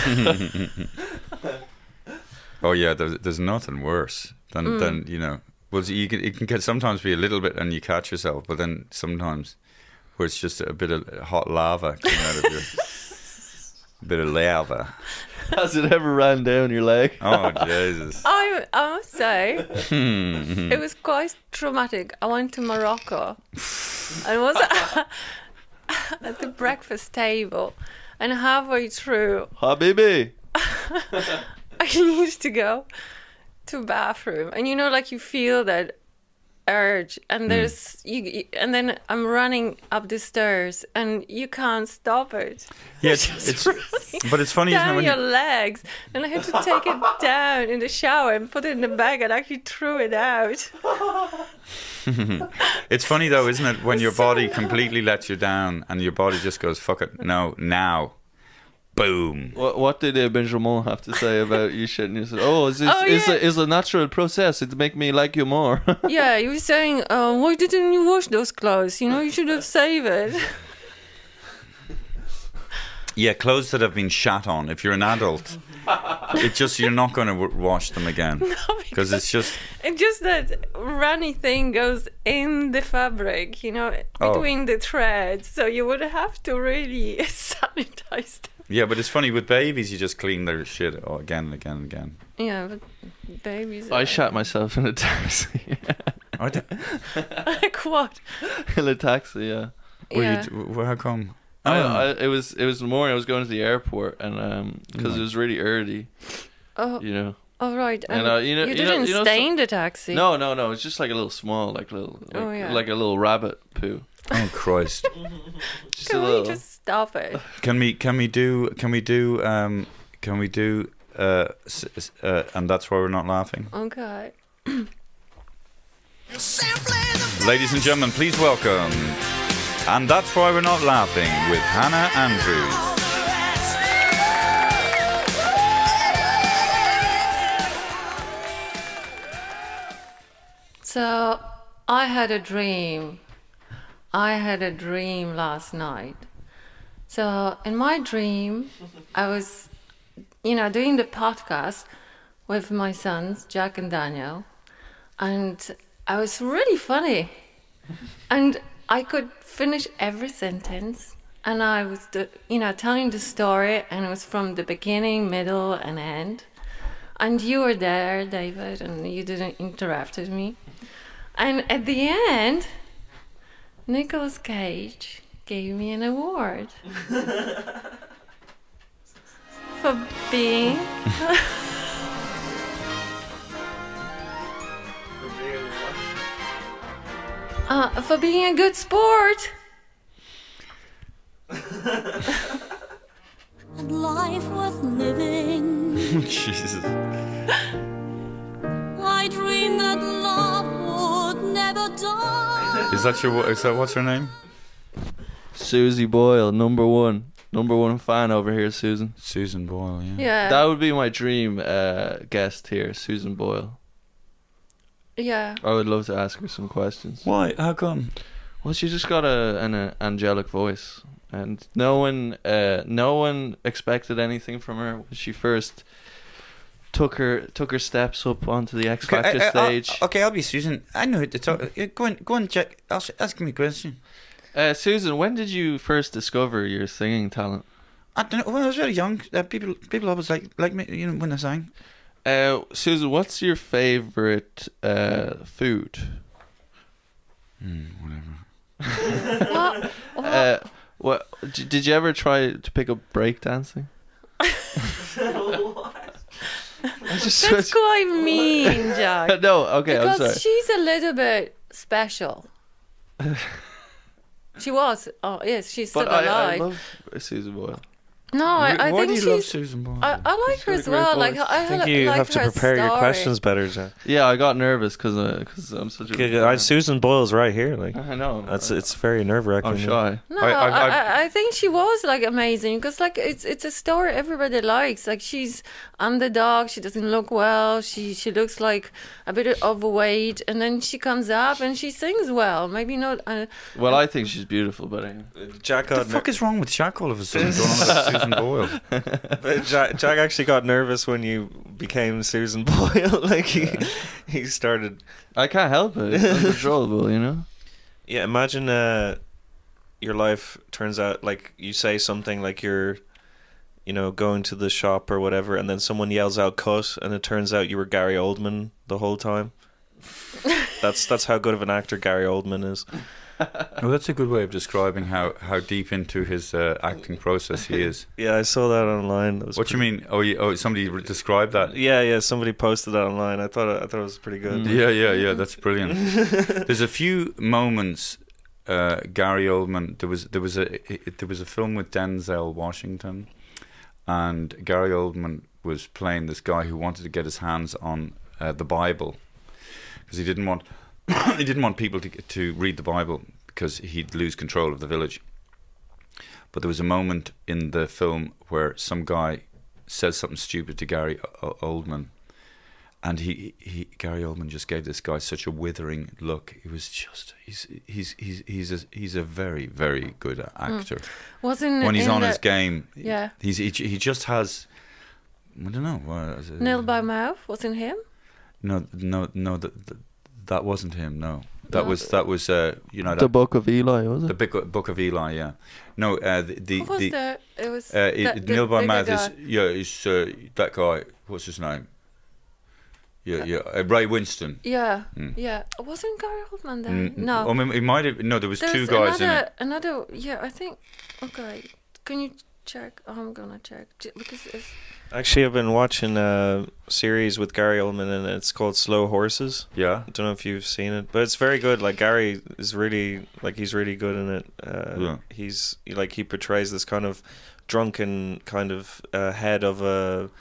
Oh yeah, there's, there's nothing worse than Mm. than you know. Well, you can it can get, sometimes be a little bit and you catch yourself, but then sometimes where it's just a bit of hot lava coming out of your a bit of lava. Has it ever ran down your leg? Oh Jesus! I, I must say, Hmm. it was quite traumatic. I went to Morocco and was at the breakfast table, and halfway through, Habibi. I needed to go to a bathroom, and you know, like you feel that urge, and there's you, you, and then I'm running up the stairs, and you can't stop it. Yeah, It's it's, just it's but it's funny, isn't it? down When your you, legs, and I had to take it down in the shower and put it in the bag, and actually threw it out. it's funny though, isn't it? When your body completely lets you down, and your body just goes, "Fuck it, no, now." Boom. What, what did uh, Benjamin have to say about you shitting yourself? Oh, is this Oh, is yeah. a, is a natural process. It make me like you more. Yeah, he was saying, uh, why didn't you wash those clothes? You know, you should have saved it. Yeah, clothes that have been shat on. If you're an adult, it just you're not going to w- wash them again because it's just. And just that runny thing goes in the fabric, you know, Oh. between the threads. So you would have to really sanitize them. Yeah, but it's funny with babies. You just clean their shit again and again and again. Yeah, but babies. I are- shat myself in a taxi. I d- Like what? in a taxi, yeah. Were Yeah. you, w- how come? I, Oh. I, it was it was the morning I was going to the airport, and um, because it was really early, Oh, you know, Oh right, and And, uh, you know- you you know- didn't you know stay some- in the taxi. No, no, no. It's just like a little small, like little, like, Oh, yeah. like a little rabbit poo. Oh Christ! Just Can a we little. just stop it? Can we can we do can we do um can we do uh, s- s- uh and that's why we're not laughing. Okay. Ladies and gentlemen, please welcome. And that's why we're not laughing with Hannah Andrews. So I had a dream. I had a dream last night. So in my dream, I was, you know, doing the podcast with my sons, Jack and Daniel, and I was really funny. And I could finish every sentence. And I was, the, you know, telling the story, and it was from the beginning, middle, and end. And you were there, David, and you didn't interrupt me. And at the end, Nicolas Cage gave me an award for being uh, for being a good sport. And life worth living. Jesus. I dream that love would never die. Is that your is that what's her name? Susie Boyle, number one, number one fan over here, Susan. Susan Boyle, yeah. Yeah. That would be my dream uh, guest here, Susan Boyle. Yeah. I would love to ask her some questions. Why? How come? Well, she just got a an uh, angelic voice, and no one, uh, no one expected anything from her when she first took her took her steps up onto the X Factor Okay, I- I- stage. I'll- okay, I'll be Susan. I know who to talk. Uh, Go on, go on, Jack. Ask, ask me a question. Uh, Susan, when did you first discover your singing talent? I don't know. When I was very young, uh, people people always like like me, you know, when I sang. Uh, Susan, what's your favorite uh, food? Mm, whatever. What? What? Uh, what d- did you ever try to pick up breakdancing? I just That's quite mean, Jack. no, okay, I'm Because sorry. she's a little bit special. She was. Oh, yes, she's still But I, I alive. love Susan Boyle. no, I, I Why think do you she's. love Susan Boyle? I, I like her got a as great well. voice. Like I, I think li- you like have to her prepare your story. questions better, Jack. Yeah, I got nervous because because I'm such a. big I, fan. Susan Boyle's right here. Like I know. that's it's very nerve wracking. I'm shy. No, I- I, I- I, I- I, think she was like amazing because like it's it's a story everybody likes. Like she's underdog. She doesn't look well. She she looks like a bit overweight, and then she comes up and she sings well. Maybe not. Uh, Well, I think she's beautiful, but anyway. Jack What got the fuck is wrong with Jack all of a sudden going on about Susan Boyle? But Jack, Jack actually got nervous when you became Susan Boyle. Like he, he started. I can't help it. It's uncontrollable, you know. Yeah, imagine uh, your life turns out like you say something like you're, you know, going to the shop or whatever, and then someone yells out "cut," and it turns out you were Gary Oldman the whole time. That's that's how good of an actor Gary Oldman is. Well, that's a good way of describing how, how deep into his uh, acting process he is. Yeah, I saw that online. That was What do you pretty- mean? Oh, you, oh, somebody re- described that. Yeah, yeah. Somebody posted that online. I thought it, I thought it was pretty good. Yeah, yeah, yeah. That's brilliant. There's a few moments. Uh, Gary Oldman. There was there was a it, there was a film with Denzel Washington, and Gary Oldman was playing this guy who wanted to get his hands on uh, the Bible because he didn't want he didn't want people to to read the Bible because he'd lose control of the village. But there was a moment in the film where some guy says something stupid to Gary o- Oldman. And he, he, Gary Oldman just gave this guy such a withering look. He was just, he's, he's, he's, he's, a, he's a very, very good actor. Mm. Wasn't when he's in on the, his game, yeah. he's, he, he just has, I don't know. What, is it? Nail by Mouth wasn't him. No, no, no. That that, that wasn't him. No, that No. was that was uh, you know The that, Book of Eli, was the it? big book of Eli. Yeah. No, uh, the the, What was the the? It was. uh, that- it, the Neil by bigger Mouth guy. is yeah. Is uh, that guy? What's his name? Yeah, yeah. Uh, Ray Winston. Yeah, Mm. yeah. Wasn't Gary Oldman there? Mm, No. I mean, it might have. No, there was There's two guys another, in it. Another, yeah, I think. Okay, can you check. I'm gonna check J- because it's. Actually, I've been watching a series with Gary Oldman, and it's called Slow Horses. Yeah. I don't know if you've seen it, but it's very good. Like Gary is really like he's really good in it. Uh, Yeah. He's like he portrays this kind of drunken kind of uh, head of a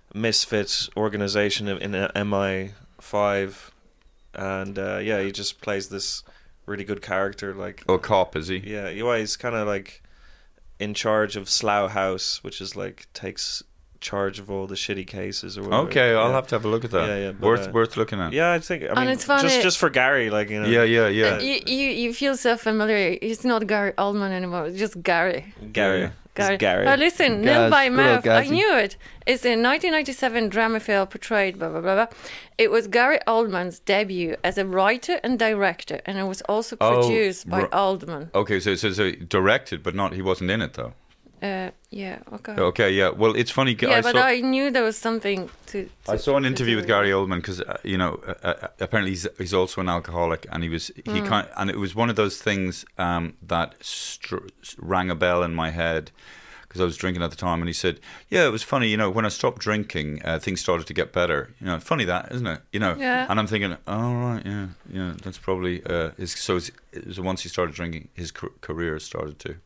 misfit organization in M I five, and uh, yeah, he just plays this really good character. Like Oh, cop, is he? yeah, you know, he's kind of like in charge of Slough House, which is like takes charge of all the shitty cases or whatever. Okay, I'll Yeah. have to have a look at that. Yeah, yeah, but, worth uh, worth looking at. Yeah, I think. I mean, it's funny- just just for Gary, like you know. Yeah, yeah, yeah. Uh, you, you you feel so familiar. It's not Gary Oldman anymore. It's just Gary. Gary. Yeah. It's Gary. Oh, listen, Gaz, Nil by good old Mouth. I Gazzy. knew it. It's a nineteen ninety-seven drama film portrayed, blah, blah, blah, blah. It was Gary Oldman's debut as a writer and director, and it was also Oh, produced by ri- Oldman. Okay, so, so so directed, but not he wasn't in it though. Uh, yeah, okay. Okay, yeah. Well, it's funny. Yeah, I but saw, I knew there was something to. to I saw an to interview do with Gary Oldman because uh, you know uh, uh, apparently he's he's also an alcoholic, and he was he Mm. kind and it was one of those things um, that str- rang a bell in my head because I was drinking at the time, and he said, "Yeah, it was funny. You know, when I stopped drinking, uh, things started to get better. You know, funny that, isn't it? You know." Yeah. And I'm thinking, "Oh right, yeah, yeah, that's probably uh, his." So it's, it was once he started drinking, his ca- career started to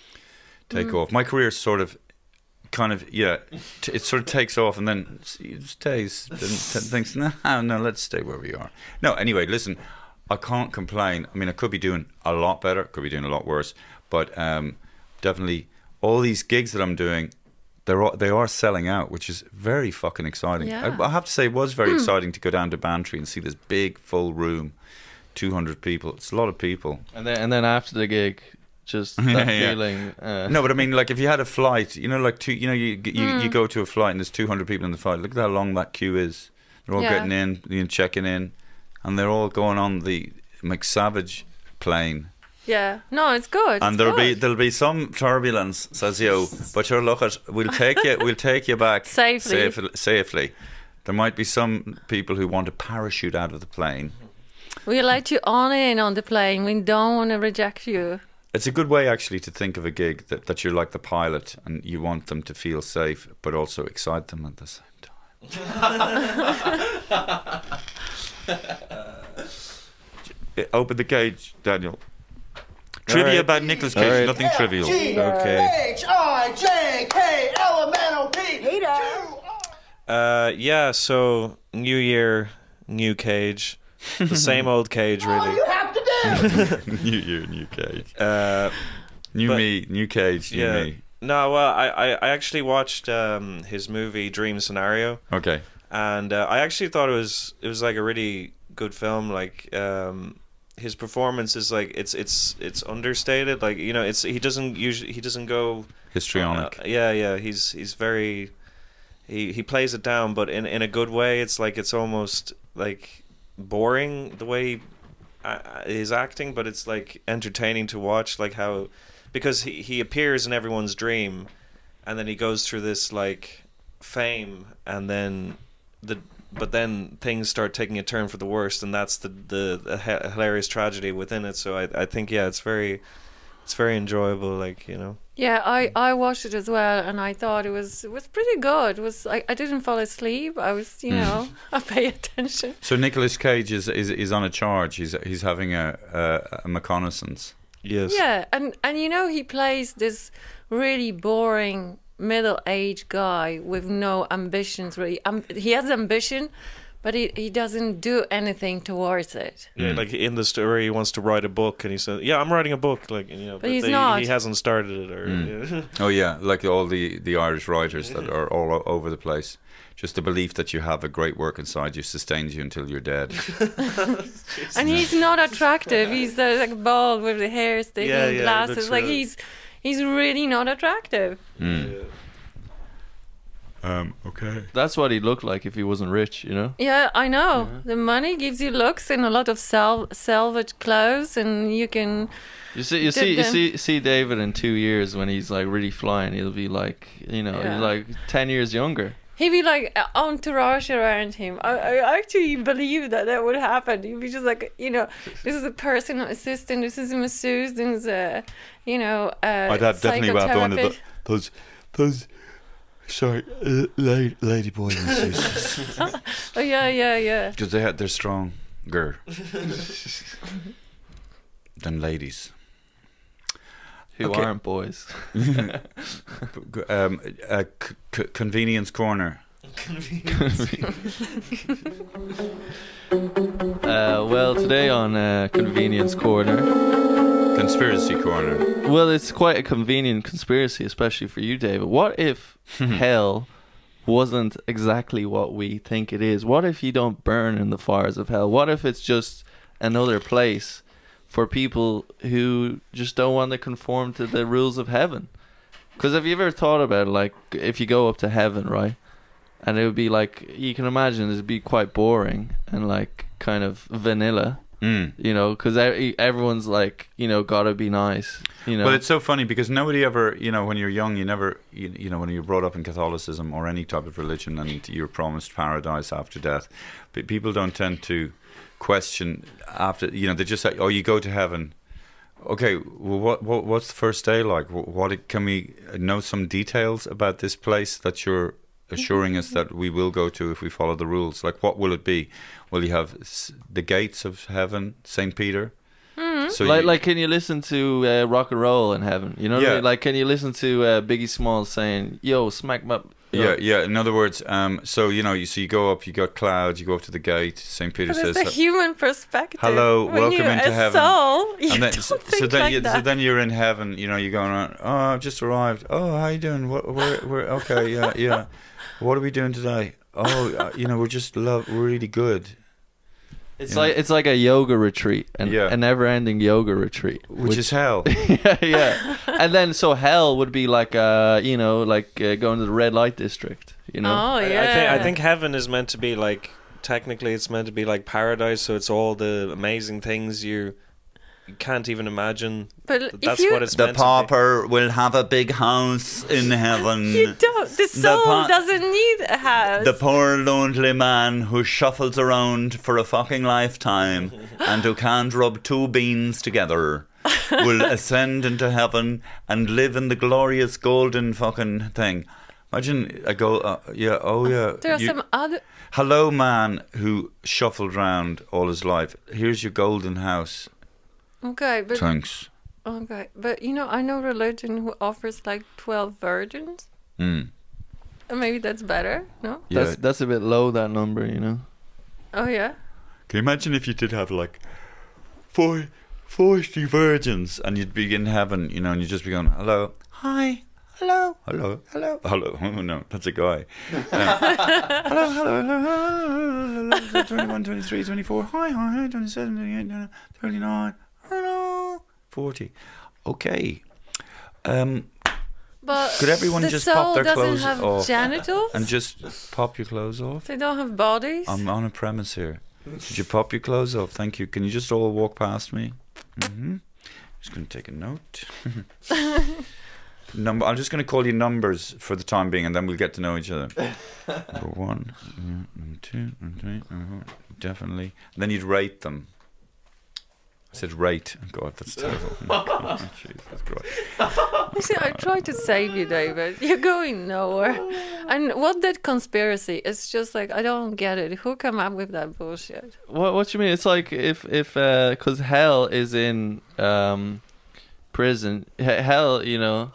take Mm. off. My career sort of. Kind of, yeah, t- it sort of takes off and then it stays. Then t- thinks, no, no, let's stay where we are. No, anyway, listen, I can't complain. I mean, I could be doing a lot better, could be doing a lot worse, but um, definitely all these gigs that I'm doing, they're all, they are selling out, which is very fucking exciting. Yeah. I, I have to say, it was very exciting to go down to Bantry and see this big full room, two hundred people. It's a lot of people. And then and then after the gig, just that Yeah, yeah. feeling. Uh, No, but I mean, like if you had a flight, you know, like two, you know, you you, you go to a flight and there's two hundred people in the flight. Look at how long that queue is. They're all Yeah. getting in, you know, checking in, and they're all going on the McSavage plane. Yeah, no, it's good. And it's there'll be good. there'll be some turbulence, says you. But you're look at, we'll take you, we'll take you back Safely. safely. Safely. There might be some people who want to parachute out of the plane. We let you on in on the plane. We don't want to reject you. It's a good way, actually, to think of a gig that, that you're like the pilot and you want them to feel safe, but also excite them at the same time. Open the cage, Daniel. Trivia right. about Nicolas Cage, All right. nothing trivial. Okay. H I J K L M N O P. Hater. Uh, yeah. So new year, new Cage, the same old Cage, really. You have to do. New year, new cage. Uh, New but- me, new cage, new yeah. me. No, well, I, I, I actually watched um, his movie Dream Scenario, Okay. and uh, I actually thought it was it was like a really good film. Like um, his performance is like it's it's it's understated. Like you know, it's he doesn't usually he doesn't go Histrionic. Uh, yeah, yeah. He's he's very he he plays it down, but in in a good way. It's like it's almost like boring the way he, uh, his acting, but it's like entertaining to watch. Like how because he he appears in everyone's dream, and then he goes through this like fame, and then the but then things start taking a turn for the worst, and that's the the, the hi- hilarious tragedy within it. So I I think yeah, it's very it's very enjoyable. Like you know. Yeah, I, I watched it as well, and I thought it was it was pretty good. It was I, I didn't fall asleep. I was you know I pay attention. So Nicolas Cage is, is is on a charge. He's he's having a a, a reconnaissance. Yes. Yeah, and and you know he plays this really boring middle-aged guy with no ambitions. Really, um, he has ambition, but he he doesn't do anything towards it. Yeah, like in the story, he wants to write a book, and he said, "Yeah, I'm writing a book." Like you know, But he's they- not. He hasn't started it, or yeah. Oh yeah, like all the, the Irish writers that are all o- over the place. Just the belief that you have a great work inside you sustains you until you're dead. And he's not attractive. He's uh, like bald with the hair sticking, Yeah, yeah, glasses. that's Like right. he's he's really not attractive. Um, okay. That's what he'd look like if he wasn't rich, you know? Yeah, I know. The money gives you looks and a lot of sal- salvage clothes, and you can. You see, you dip see, you them. see, see David in two years when he's like really flying. He'll be like, you know, Yeah. he's like ten years younger. He'd be like uh, entourage around him. I, I actually believe that that would happen. He'd be just like, you know, this is a personal assistant, this is a masseuse, this is a, you know, a I'd have definitely have one of the, psychotherapist. those those, sorry, uh, lady, lady boy masseuses. Oh yeah, yeah, yeah. Because they had, they're stronger than ladies. Who Okay. aren't boys. um, uh, c- c- convenience corner. Uh, well, today on uh, Convenience Corner, Conspiracy corner. well, it's quite a convenient conspiracy, especially for you, David. What if hell wasn't exactly what we think it is? What if you don't burn in the fires of hell? What if it's just another place for people who just don't want to conform to the rules of heaven? Because have you ever thought about, like, if you go up to heaven, right? And it would be like, you can imagine it'd be quite boring and like kind of vanilla, Mm. you know, because everyone's like, you know, gotta be nice, you know. Well, it's so funny because nobody ever, you know, when you're young, you never, you, you know, when you're brought up in Catholicism or any type of religion and you're promised paradise after death, but people don't tend to question after, you know, they just say, oh, you go to heaven. Okay, well, what, what what's the first day like? What, what can we know some details about this place that you're assuring us that we will go to if we follow the rules? Like, what will it be? Will you have s- the gates of heaven, Saint Peter? Mm-hmm. So like, you, like, can you listen to uh, rock and roll in heaven? You know what I Yeah. mean? Like, can you listen to uh, Biggie Smalls saying, "Yo, smack my." you know? yeah, yeah. In other words, um, so you know, you so you go up, you got clouds, you go up to the gate. Saint Peter But it's says, a human perspective. "Hello, When welcome you're into a heaven." Soul, you and then, don't so, think so then, like you, that. so then you're in heaven. You know, you're going on. Oh, I've just arrived. Oh, how you doing? What? We're, we're okay. Yeah, yeah. What are we doing today? Oh, uh, you know, we're just love. We're really good. It's Yeah. like it's like a yoga retreat, and Yeah. a never-ending yoga retreat, Which, is hell. yeah, yeah. And then so hell would be like, uh, you know, like uh, going to the red light district, you know. Oh I- yeah. I, think I think heaven is meant to be like, technically it's meant to be like paradise, so it's all the amazing things you you can't even imagine. But that if that's you- what it's The meant to pauper will have a big house in heaven. You don't. The soul pa- doesn't need a house. The poor lonely man who shuffles around for a fucking lifetime and who can't rub two beans together will ascend into heaven and live in the glorious golden fucking thing. Imagine a go. Uh, yeah. Oh yeah. there are You- some other. Hello, man who shuffled round all his life. Here's your golden house. Okay, but Thanks. okay, but you know, I know religion who offers like twelve virgins. Mm. And maybe that's better. No. Yeah. That's that's a bit low, that number, you know. Oh yeah. Can you imagine if you did have like four, forty virgins and you'd be in heaven, you know, and you'd just be going, hello, hi, hello, hello, hello, hello. Oh, no, that's a guy. Uh, hello, hello, hello, hello, hello, twenty-one, twenty-three, twenty-four, hi, hi, twenty-seven, twenty-eight, thirty-nine, hello, forty. Okay. Um, But could everyone the just soul pop their doesn't clothes have off genitals? and just pop your clothes off? They don't have bodies. I'm on a premise here. Did you pop your clothes off? Thank you. Can you just all walk past me? Mm-hmm. Just going to take a note. Number. I'm just going to call you numbers for the time being, and then we'll get to know each other. Number one, yeah, number two, number three, number four, definitely. And then you'd rate them. I said rate. Oh, God, that's terrible. Oh, Jesus Christ. You see, I tried to save you, David. You're going nowhere. And what that conspiracy? It's just like I don't get it. Who come up with that bullshit? What what you mean? It's like if if because hell is in um prison. H- hell, you know.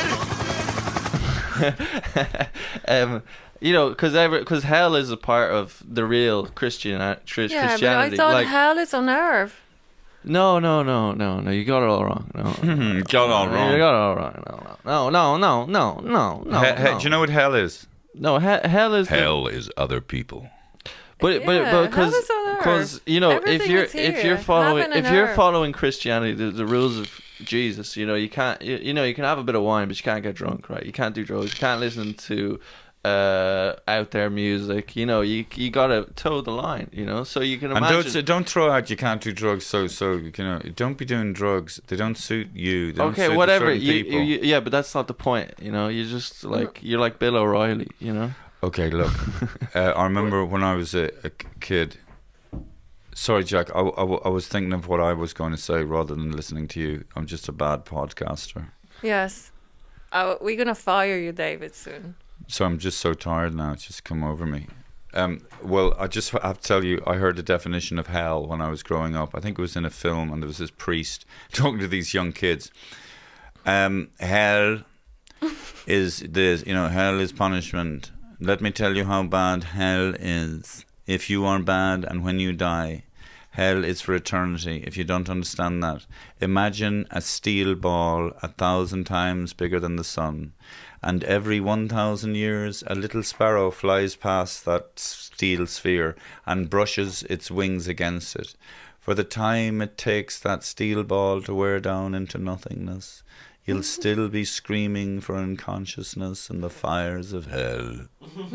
um, you know, because because hell is a part of the real Christian uh, tr- Yeah, but I Christianity. thought like, hell is on earth. no, no, no, no, no. You got it all wrong. No, Got it all wrong. You got it all wrong. No, no, no, no, no, no, no. He- he- no. Do you know what hell is? No, he- hell is the- Hell is other people. But but Yeah, but hell because is on because earth. you know if Everything you're is if here. you're following Heaven and if you're earth. following Christianity, the, the rules of Jesus, you know you can't you, you know you can have a bit of wine, but you can't get drunk, right? You can't do drugs. You can't listen to uh, out there music. You know you you gotta toe the line. You know, so you can And imagine. don't, don't throw out you can't do drugs. So so you know don't be doing drugs. They don't suit you. They don't Okay, suit whatever. certain You, people. you, yeah, but that's not the point. You know, you're just like you're like Bill O'Reilly. You know. Okay, look. uh, I remember when I was a, a kid. Sorry, Jack. I, I, I was thinking of what I was going to say rather than listening to you. I'm just a bad podcaster. Yes. Oh, we're gonna fire you, David, soon. So I'm just so tired now. It's just come over me. Um, well, I just have to tell you, I heard the definition of hell when I was growing up. I think it was in a film, and there was this priest talking to these young kids. Um, hell is this, you know, hell is punishment. Let me tell you how bad hell is. If you are bad and when you die, hell is for eternity. If you don't understand that, imagine a steel ball a thousand times bigger than the sun. And every one thousand years, a little sparrow flies past that steel sphere and brushes its wings against it. For the time it takes that steel ball to wear down into nothingness, you'll still be screaming for unconsciousness in the fires of hell.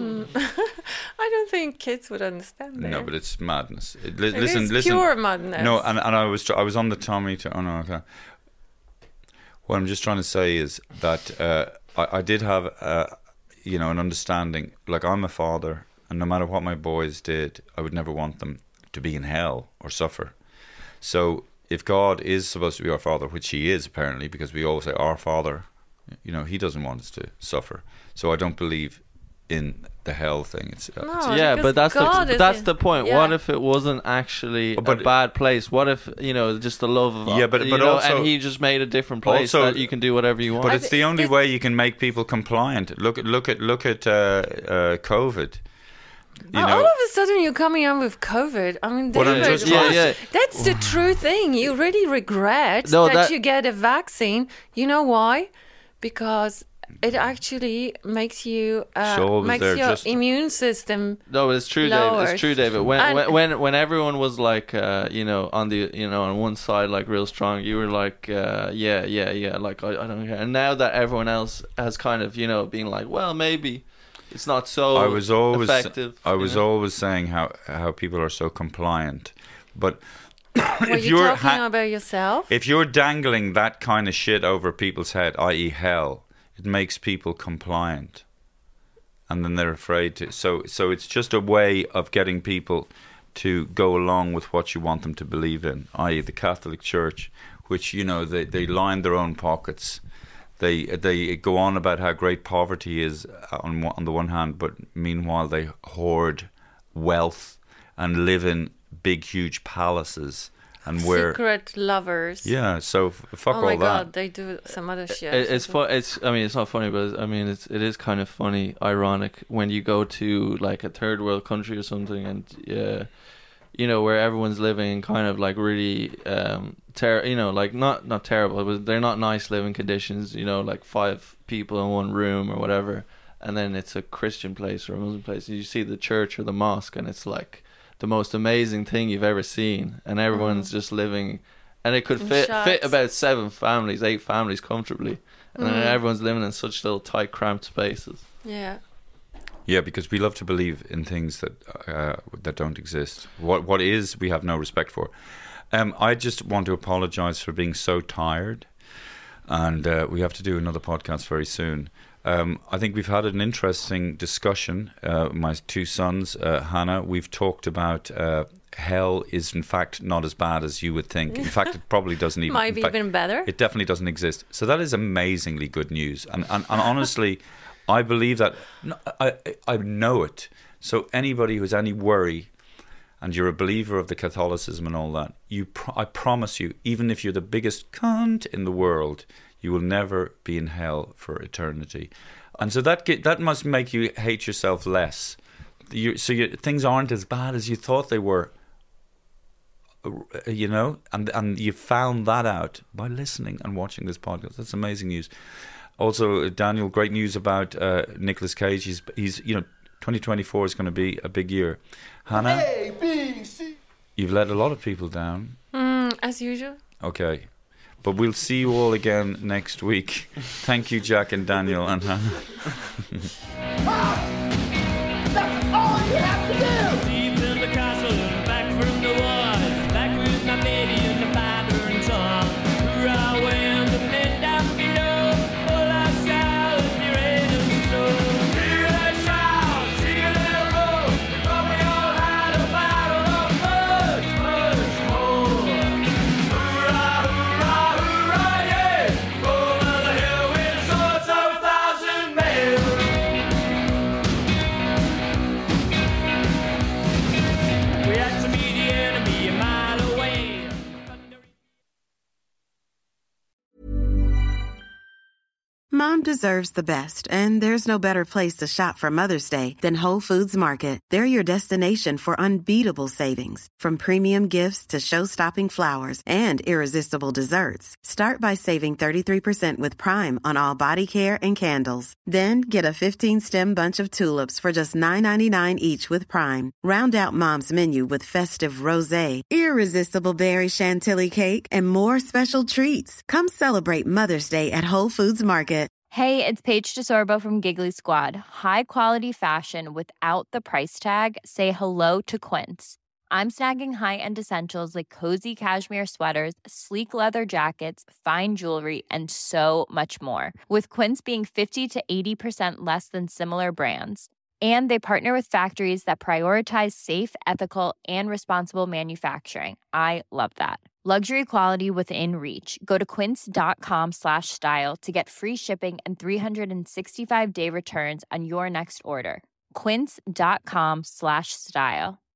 I don't think kids would understand that. No, but it's madness. It, li- It listen, is listen. pure madness. No, and, and I was tr- I was on the Tommy to. Oh no, okay. What I'm just trying to say is that uh, I, I did have, uh, you know, an understanding. Like, I'm a father, and no matter what my boys did, I would never want them to be in hell or suffer. So, if God is supposed to be our father, which He is apparently, because we always say our Father, you know, He doesn't want us to suffer. So I don't believe in the hell thing. It's, uh, No, it's Yeah, because but that's God the is that's in- the point. yeah. What if it wasn't actually But- a bad place? What if, you know, just the love of Yeah, but- you but know, also- and He just made a different place also- that you can do whatever you want. But I it's thi- the only this- way you can make people compliant. Look at look at look at uh, uh, COVID. You Oh, know, all of a sudden you're coming on with COVID. I mean, What I'm David, just Yeah, what's- yeah. that's the true thing. You really regret No, that, that- you get a vaccine. You know why? Because it actually makes you uh, So always makes there, your just- immune system. No, it's true, David. lowered. It's true, David. When And- when when when everyone was like, uh, you know, on the you know on one side like real strong, you were like, uh, yeah, yeah, yeah, like I, I don't care. And now that everyone else has kind of you know been like, well, maybe it's not so I was always effective. I you was know? always saying how how people are so compliant, but Were if you you're talking ha- about yourself? if you're dangling that kind of shit over people's head, that is hell, it makes people compliant, and then they're afraid to. So so it's just a way of getting people to go along with what you want them to believe in, that is the Catholic Church, which, you know, they, they line their own pockets. They they go on about how great poverty is on one- on the one hand, but meanwhile they hoard wealth and live in big, huge palaces and wear. Secret lovers. Yeah, so f- fuck oh all my that. God, they do some other shit. It, it's fu- It's. I mean, it's not funny, but I mean, it's. It is kind of funny, ironic when you go to like a third world country or something, and uh, you know, where everyone's living in kind of like really, um, ter- you know, like not not terrible, but they're not nice living conditions. You know, like five people in one room or whatever, and then it's a Christian place or a Muslim place, and you see the church or the mosque, and it's like the most amazing thing you've ever seen, and everyone's Mm. just living, and it could In fit shots. fit about seven families, eight families comfortably, and then Mm. everyone's living in such little tight, cramped spaces. Yeah. Yeah, because we love to believe in things that uh, that don't exist. What what is, we have no respect for. Um, I just want to apologise for being so tired, and uh, we have to do another podcast very soon. Um, I think we've had an interesting discussion. Uh, my two sons, uh, Hannah, we've talked about uh, hell is in fact not as bad as you would think. In fact, it probably doesn't even. Might in be fact, even better. It definitely doesn't exist. So that is amazingly good news. And and, and honestly, I believe that. No, I I know it. So anybody who has any worry, and you're a believer of the Catholicism and all that, you pro- I promise you, even if you're the biggest cunt in the world, you will never be in hell for eternity. And so that get, that must make you hate yourself less. You, so you, things aren't as bad as you thought they were. You know, and and you found that out by listening and watching this podcast. That's amazing news. Also, Daniel, great news about uh, Nicolas Cage. He's he's you know, twenty twenty-four is going to be a big year. Hannah, A, B, C. you've let a lot of people down. Mm, as usual. Okay. But we'll see you all again next week. Thank you, Jack and Daniel and Hannah. That's all you have to do. Deep in the castle, back from the wars, back with my lady and the father and son. Hurrah, when the men down below, all our souls be ready to snow. Hear that shout, see that roll, but we all had a battle of much, much more. Hurrah, hurrah, hurrah, yeah, over the hill with swords of Mom deserves the best, and there's no better place to shop for Mother's Day than Whole Foods Market. They're your destination for unbeatable savings, from premium gifts to show-stopping flowers and irresistible desserts. Start by saving thirty-three percent with Prime on all body care and candles. Then get a fifteen-stem bunch of tulips for just nine ninety-nine each with Prime. Round out Mom's menu with festive rosé, irresistible berry chantilly cake, and more special treats. Come celebrate Mother's Day at Whole Foods Market. Hey, it's Paige DeSorbo from Giggly Squad. High quality fashion without the price tag. Say hello to Quince. I'm snagging high-end essentials like cozy cashmere sweaters, sleek leather jackets, fine jewelry, and so much more. With Quince being fifty to eighty percent less than similar brands. And they partner with factories that prioritize safe, ethical, and responsible manufacturing. I love that. Luxury quality within reach. Go to quince.com slash style to get free shipping and three sixty-five day returns on your next order. Quince.com slash style.